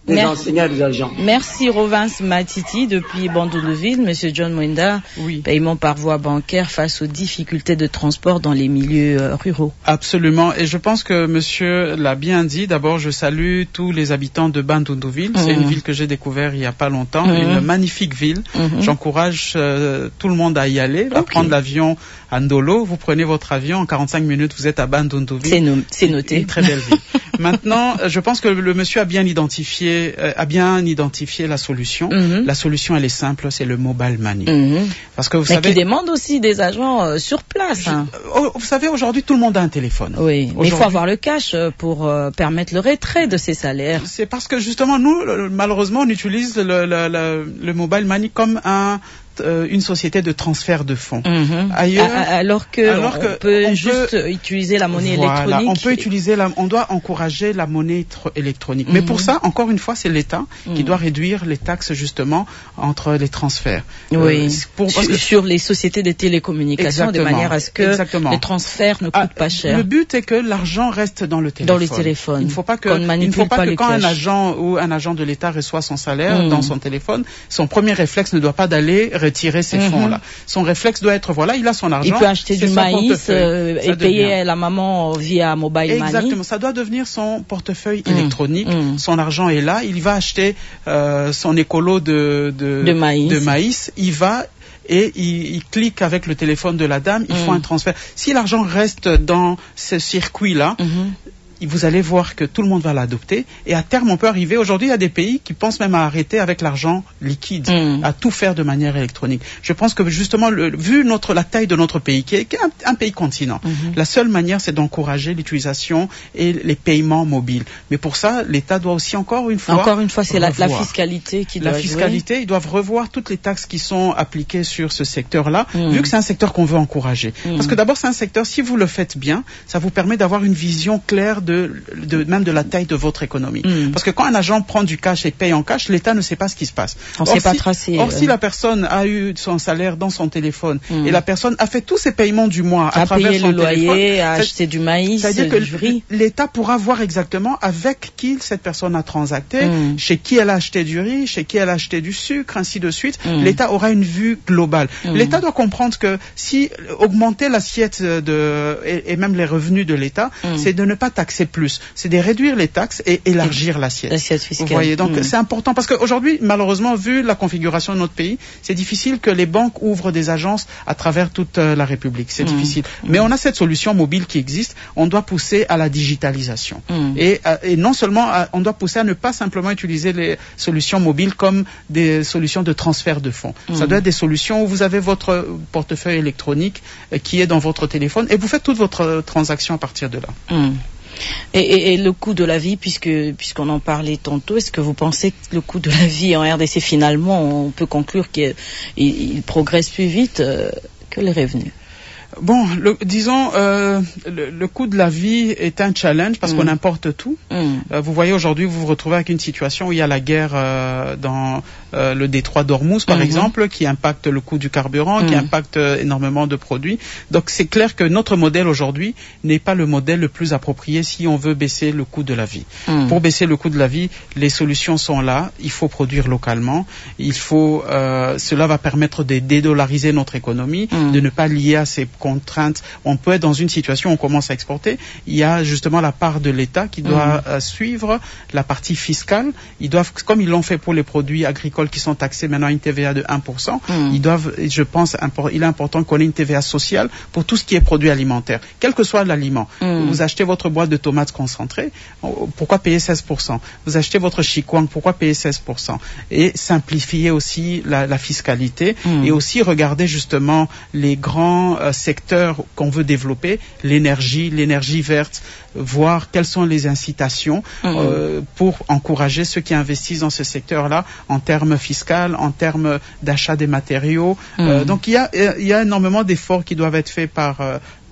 des Merci. enseignants et des agents. Merci Rovins Matiti depuis Bandundu-Ville. Monsieur John Mwenda, oui. Paiement par voie bancaire face aux difficultés de transport dans les milieux euh, ruraux. Absolument, et je pense que monsieur l'a bien dit. D'abord, je salue tous les habitants de Bandundu-Ville. Mmh. C'est une ville que j'ai découvert il y a pas longtemps, mmh. une magnifique ville. Mmh. J'encourage euh, tout le monde à y aller, à okay. prendre l'avion à Ndolo. Vous prenez votre avion, en quarante-cinq minutes, vous êtes à Bandundu-Ville. C'est, no- c'est noté. Une très belle ville. Maintenant, je pense que le monsieur a bien identifié, euh, a bien identifié la solution. Mm-hmm. La solution, elle est simple, c'est le mobile money. Mm-hmm. Parce que vous mais savez, qui demande aussi des agents euh, sur place. Je, hein. oh, vous savez, aujourd'hui, tout le monde a un téléphone. Oui, aujourd'hui, mais il faut avoir le cash pour euh, permettre le retrait de ces salaires. C'est parce que justement, nous, malheureusement, on utilise le, le, le, le mobile money comme un une société de transfert de fonds. Mmh. Ailleurs, alors que alors on peut on juste peut, utiliser la monnaie voilà, électronique. On peut utiliser la, on doit encourager la monnaie électronique. Mmh. Mais pour ça, encore une fois, c'est l'État mmh. qui doit réduire les taxes justement entre les transferts. Oui. Euh, pour, sur, que, sur les sociétés de télécommunications, de manière à ce que exactement. les transferts ne coûtent ah, pas cher. Le but est que l'argent reste dans le téléphone. Dans les téléphones. Il ne faut pas que, il ne faut pas, pas que quand cash. un agent ou un agent de l'État reçoit son salaire mmh. dans son téléphone, son premier réflexe ne doit pas d'aller retirer ces mm-hmm. fonds-là. Son réflexe doit être, voilà, il a son argent. Il peut acheter du maïs euh, et payer devient... la maman via mobile money. Exactement, ça doit devenir son portefeuille mm. électronique. Mm. Son argent est là, il va acheter euh, son écolo de, de, de, maïs. de maïs. Il va et il, il clique avec le téléphone de la dame, il mm. faut un transfert. Si l'argent reste dans ce circuit-là, mm-hmm. vous allez voir que tout le monde va l'adopter et à terme on peut arriver, aujourd'hui il y a des pays qui pensent même à arrêter avec l'argent liquide, mmh. à tout faire de manière électronique. Je pense que justement, le, vu notre, la taille de notre pays, qui est, qui est un, un pays continent, mmh. la seule manière c'est d'encourager l'utilisation et les paiements mobiles. Mais pour ça, l'État doit aussi encore une fois... Encore une fois, c'est la, la fiscalité qui doit La fiscalité, jouer. Ils doivent revoir toutes les taxes qui sont appliquées sur ce secteur-là, mmh. vu que c'est un secteur qu'on veut encourager. Mmh. Parce que d'abord c'est un secteur, si vous le faites bien, ça vous permet d'avoir une vision claire De, de, même de la taille de votre économie. Mm. Parce que quand un agent prend du cash et paye en cash, l'État ne sait pas ce qui se passe. On ne sait pas tracer. Or, euh... si la personne a eu son salaire dans son téléphone mm. et la personne a fait tous ses paiements du mois à, à travers payer son le téléphone, loyer, à acheter du maïs, c'est-à-dire que du riz. L'État pourra voir exactement avec qui cette personne a transacté, mm. chez qui elle a acheté du riz, chez qui elle a acheté du sucre, ainsi de suite. Mm. L'État aura une vue globale. Mm. L'État doit comprendre que si augmenter l'assiette de, et, et même les revenus de l'État, mm. c'est de ne pas taxer plus. C'est de réduire les taxes et élargir l'assiette. L'assiette fiscale. Vous voyez, donc mmh. c'est important parce qu'aujourd'hui, malheureusement, vu la configuration de notre pays, c'est difficile que les banques ouvrent des agences à travers toute euh, la République. C'est mmh. difficile. Mmh. Mais on a cette solution mobile qui existe. On doit pousser à la digitalisation. Mmh. Et, euh, et non seulement, à, on doit pousser à ne pas simplement utiliser les solutions mobiles comme des solutions de transfert de fonds. Mmh. Ça doit être des solutions où vous avez votre portefeuille électronique euh, qui est dans votre téléphone et vous faites toute votre euh, transaction à partir de là. Mmh. Et, et, et le coût de la vie, puisque puisqu'on en parlait tantôt, est-ce que vous pensez que le coût de la vie en R D C, finalement, on peut conclure qu'il il progresse plus vite euh, que les revenus? Bon, le, disons, euh, le, le coût de la vie est un challenge parce mmh. qu'on importe tout. Mmh. Euh, vous voyez, aujourd'hui, vous vous retrouvez avec une situation où il y a la guerre euh, dans euh, le détroit d'Ormuz, par mmh. exemple, qui impacte le coût du carburant, mmh. qui impacte euh, énormément de produits. Donc, c'est clair que notre modèle aujourd'hui n'est pas le modèle le plus approprié si on veut baisser le coût de la vie. Mmh. Pour baisser le coût de la vie, les solutions sont là. Il faut produire localement. Il faut, euh, cela va permettre de dédollariser notre économie, mmh. de ne pas lier à ces contraintes. On peut être dans une situation où on commence à exporter. Il y a justement la part de l'État qui doit mmh. euh, suivre la partie fiscale. Ils doivent, comme ils l'ont fait pour les produits agricoles qui sont taxés maintenant à une T V A de un pour cent, mmh. ils doivent, je pense, impor- il est important qu'on ait une T V A sociale pour tout ce qui est produit alimentaire, quel que soit l'aliment. Mmh. Vous achetez votre boîte de tomates concentrées, pourquoi payer seize pour cent? Vous achetez votre chikwang, pourquoi payer seize pour cent? Et simplifier aussi la, la fiscalité mmh. et aussi regarder justement les grands euh, secteurs qu'on veut développer, l'énergie, l'énergie verte, voir quelles sont les incitations mmh. euh, pour encourager ceux qui investissent dans ce secteur-là en termes fiscal, en termes d'achat des matériaux. Mmh. Euh, donc il y a, il y a énormément d'efforts qui doivent être faits par euh,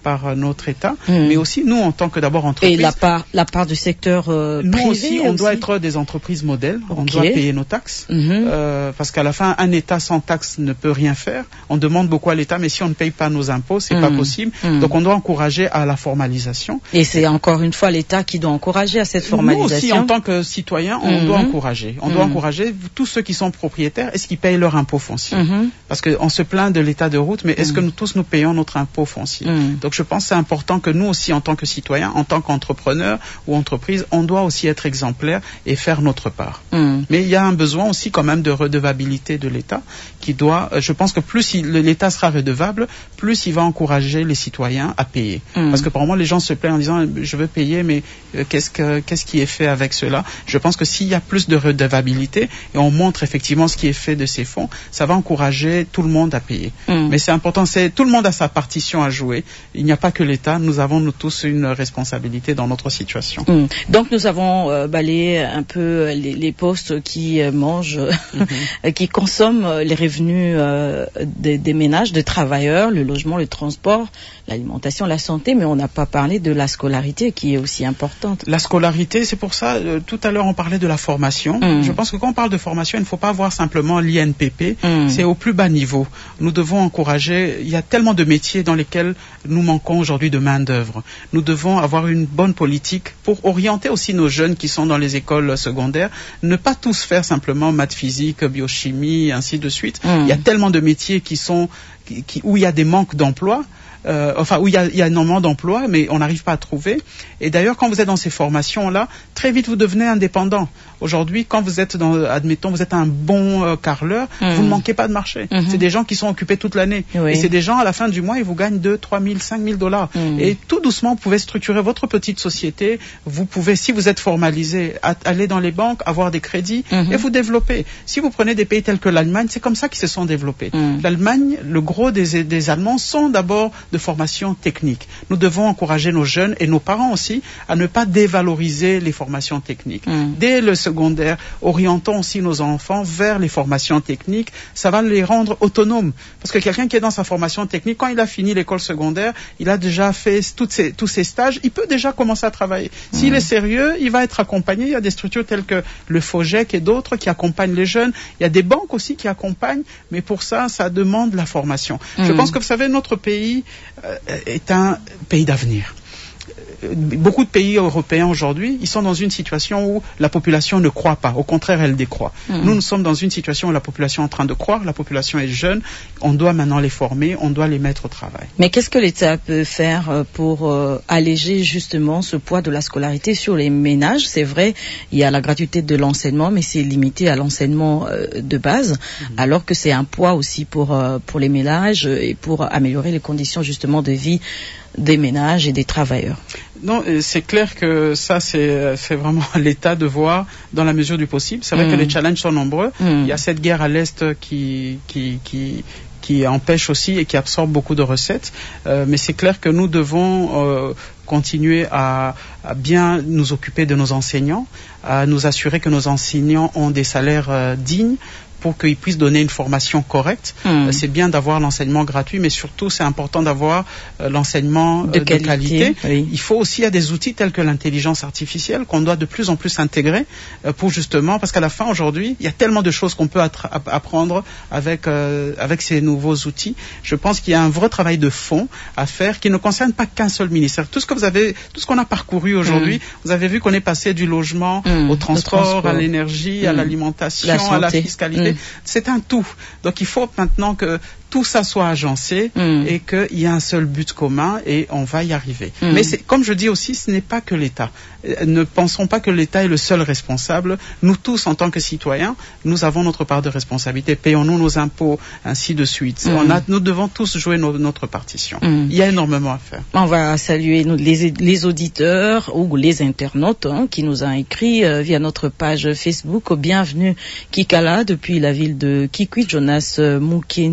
par euh, notre État, mmh. mais aussi nous en tant que d'abord entreprise. Et la part, la part du secteur euh, nous privé aussi, on aussi. doit être des entreprises modèles. Okay. On doit payer nos taxes, mmh. euh, parce qu'à la fin, un État sans taxes ne peut rien faire. On demande beaucoup à l'État, mais si on ne paye pas nos impôts, c'est mmh. pas possible. Mmh. Donc on doit encourager à la formalisation. Et c'est encore une fois l'État qui doit encourager à cette formalisation. Nous aussi, en tant que citoyens, on mmh. doit encourager. On mmh. doit encourager tous ceux qui sont propriétaires, est-ce qu'ils payent leur impôt foncier? mmh. Parce qu'on se plaint de l'état de route, mais est-ce mmh. que nous tous nous payons notre impôt foncier? mmh. Donc je pense que c'est important que nous aussi, en tant que citoyens, en tant qu'entrepreneurs ou entreprises, on doit aussi être exemplaires et faire notre part. mmh. Mais il y a un besoin aussi quand même de redevabilité de l'État qui doit, je pense que plus il, l'État sera redevable, plus il va encourager les citoyens à payer. mmh. Parce que par moment les gens se plaignent en disant je veux payer, mais euh, qu'est-ce que qu'est-ce qui est fait avec cela? Je pense que s'il y a plus de redevabilité et on montre effectivement ce qui est fait de ces fonds, ça va encourager tout le monde à payer. mmh. Mais c'est important, c'est tout le monde a sa partition à jouer. Il n'y a pas que l'État, nous avons nous tous une responsabilité dans notre situation. mmh. Donc nous avons euh, balayé un peu les, les postes qui euh, mangent, mmh. qui consomment les revenus euh, des, des ménages, des travailleurs, le logement, le transport, l'alimentation, la santé, mais on n'a pas parlé de la scolarité qui est aussi importante. La scolarité, c'est pour ça, euh, tout à l'heure on parlait de la formation. mmh. Je pense que quand on parle de formation, il ne faut pas voir simplement l'I N P P, mmh. c'est au plus bas niveau. Nous devons encourager, il y a tellement de métiers dans lesquels nous manquons aujourd'hui de main d'œuvre. Nous devons avoir une bonne politique pour orienter aussi nos jeunes qui sont dans les écoles secondaires, ne pas tous faire simplement maths physique, biochimie, ainsi de suite. mmh. Il y a tellement de métiers qui sont, qui, qui, où il y a des manques d'emploi. Euh, enfin, où il y a, il y a énormément d'emplois, mais on n'arrive pas à trouver. Et d'ailleurs, quand vous êtes dans ces formations-là, très vite, vous devenez indépendant. Aujourd'hui, quand vous êtes dans, admettons, vous êtes un bon euh, carreleur, mmh. vous ne manquez pas de marché. Mmh. C'est des gens qui sont occupés toute l'année. Oui. Et c'est des gens, à la fin du mois, ils vous gagnent deux, trois mille, cinq mille dollars. Mmh. Et tout doucement, vous pouvez structurer votre petite société. Vous pouvez, si vous êtes formalisé, aller dans les banques, avoir des crédits mmh. et vous développer. Si vous prenez des pays tels que l'Allemagne, c'est comme ça qu'ils se sont développés. Mmh. L'Allemagne, le gros des, des Allemands sont d'abord de formation technique. Nous devons encourager nos jeunes et nos parents aussi à ne pas dévaloriser les formations techniques. Mmh. Dès le secondaire, orientons aussi nos enfants vers les formations techniques. Ça va les rendre autonomes. Parce que quelqu'un qui est dans sa formation technique, quand il a fini l'école secondaire, il a déjà fait toutes ses, tous ses stages, il peut déjà commencer à travailler. Mmh. S'il est sérieux, il va être accompagné. Il y a des structures telles que le FOGEC et d'autres qui accompagnent les jeunes. Il y a des banques aussi qui accompagnent, mais pour ça, ça demande la formation. Mmh. Je pense que vous savez, notre pays euh, est un pays d'avenir. Beaucoup de pays européens aujourd'hui, ils sont dans une situation où la population ne croît pas. Au contraire, elle décroît. Mmh. Nous, nous sommes dans une situation où la population est en train de croître, la population est jeune. On doit maintenant les former, on doit les mettre au travail. Mais qu'est-ce que l'État peut faire pour euh, alléger justement ce poids de la scolarité sur les ménages? C'est vrai, il y a la gratuité de l'enseignement, mais c'est limité à l'enseignement euh, de base, mmh. alors que c'est un poids aussi pour, euh, pour les ménages et pour améliorer les conditions justement de vie des ménages et des travailleurs. Non, c'est clair que ça, c'est, c'est vraiment à l'État de voir dans la mesure du possible. C'est vrai mmh. que les challenges sont nombreux. Mmh. Il y a cette guerre à l'Est qui, qui, qui, qui empêche aussi et qui absorbe beaucoup de recettes. Euh, mais c'est clair que nous devons euh, continuer à, à bien nous occuper de nos enseignants, à nous assurer que nos enseignants ont des salaires euh, dignes, pour qu'ils puissent donner une formation correcte. Mmh. Euh, c'est bien d'avoir l'enseignement gratuit, mais surtout c'est important d'avoir euh, l'enseignement de, euh, qualité, de qualité. Oui. Il faut aussi, il y a des outils tels que l'intelligence artificielle qu'on doit de plus en plus intégrer euh, pour justement, parce qu'à la fin aujourd'hui, il y a tellement de choses qu'on peut attra- apprendre avec, euh, avec ces nouveaux outils. Je pense qu'il y a un vrai travail de fond à faire qui ne concerne pas qu'un seul ministère. Tout ce que vous avez, tout ce qu'on a parcouru aujourd'hui, mmh. vous avez vu qu'on est passé du logement mmh. au transport, transport, à l'énergie, mmh. à l'alimentation, la à la fiscalité. Mmh. C'est un tout. Donc il faut maintenant que tout ça soit agencé mmh. et qu'il y ait un seul but commun et on va y arriver. Mmh. Mais c'est, comme je dis aussi, ce n'est pas que l'État. Ne pensons pas que l'État est le seul responsable. Nous tous, en tant que citoyens, nous avons notre part de responsabilité. Payons-nous nos impôts, ainsi de suite. Mmh. On a, nous devons tous jouer no, notre partition. Mmh. Il y a énormément à faire. On va saluer nous, les, les auditeurs ou les internautes hein, qui nous ont écrit euh, via notre page Facebook. Bienvenue Kikala depuis la ville de Kikwit, Jonas Mukendi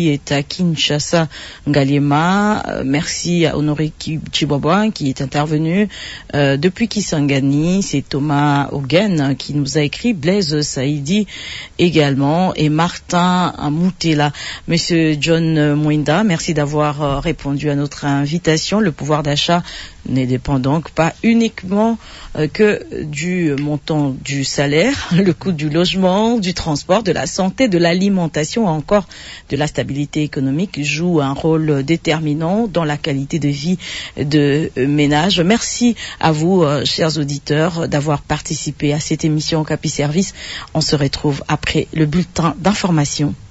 lui est à Kinshasa, Ngaliema. Euh, merci à Honoré Chibwabwa qui est intervenu euh, depuis Kisangani. C'est Thomas Hogan qui nous a écrit, Blaise Saïdi également et Martin Moutela. Monsieur John Mwinda, merci d'avoir euh, répondu à notre invitation. Le pouvoir d'achat ne dépend donc pas uniquement euh, que du montant du salaire, le coût du logement, du transport, de la santé, de l'alimentation ou encore de la stabilité économique joue un rôle déterminant dans la qualité de vie de ménage. Merci à vous, euh, chers auditeurs, d'avoir participé à cette émission Okapi Service. On se retrouve après le bulletin d'information.